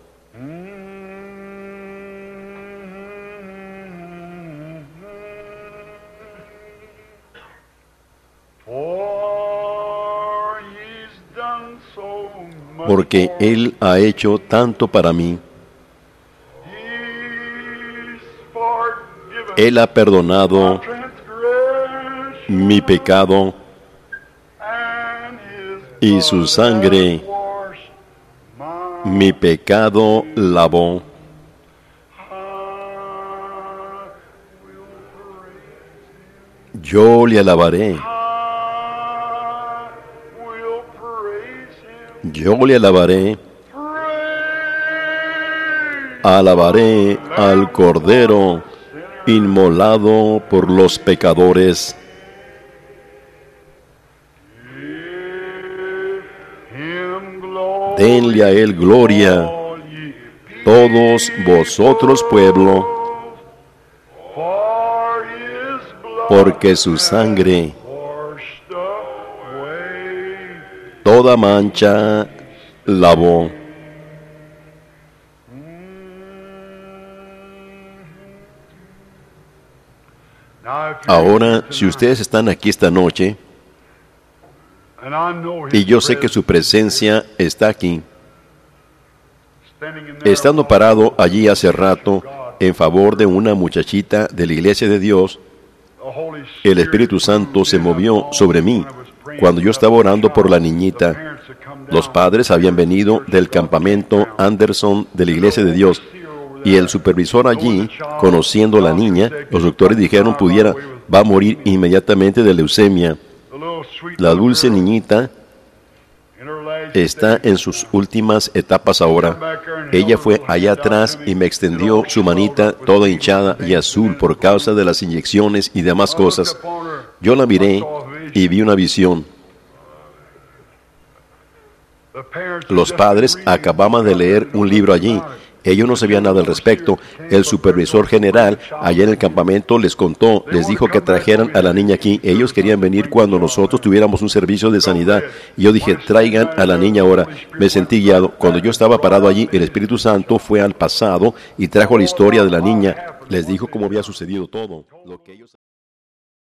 Porque Él ha hecho tanto para mí. Él ha perdonado mi pecado y su sangre mi pecado lavó. Yo le alabaré. Yo le alabaré. Alabaré al Cordero inmolado por los pecadores. Denle a él gloria, todos vosotros, pueblo, porque su sangre toda mancha lavó. Ahora, si ustedes están aquí esta noche, y yo sé que su presencia está aquí, estando parado allí hace rato en favor de una muchachita de la Iglesia de Dios, el Espíritu Santo se movió sobre mí cuando yo estaba orando por la niñita. Los padres habían venido del campamento Anderson de la Iglesia de Dios, y el supervisor allí, conociendo a la niña, los doctores dijeron va a morir inmediatamente de leucemia. La dulce niñita Está en sus últimas etapas ahora. Ella fue allá atrás y me extendió su manita toda hinchada y azul por causa de las inyecciones y demás cosas. Yo la miré y vi una visión. Los padres acababan de leer un libro allí. Ellos no sabían nada al respecto. El supervisor general allá en el campamento les contó, les dijo que trajeran a la niña aquí. Ellos querían venir cuando nosotros tuviéramos un servicio de sanidad. Y yo dije, traigan a la niña ahora. Me sentí guiado. Cuando yo estaba parado allí, el Espíritu Santo fue al pasado y trajo la historia de la niña. Les dijo cómo había sucedido todo. Lo que ellos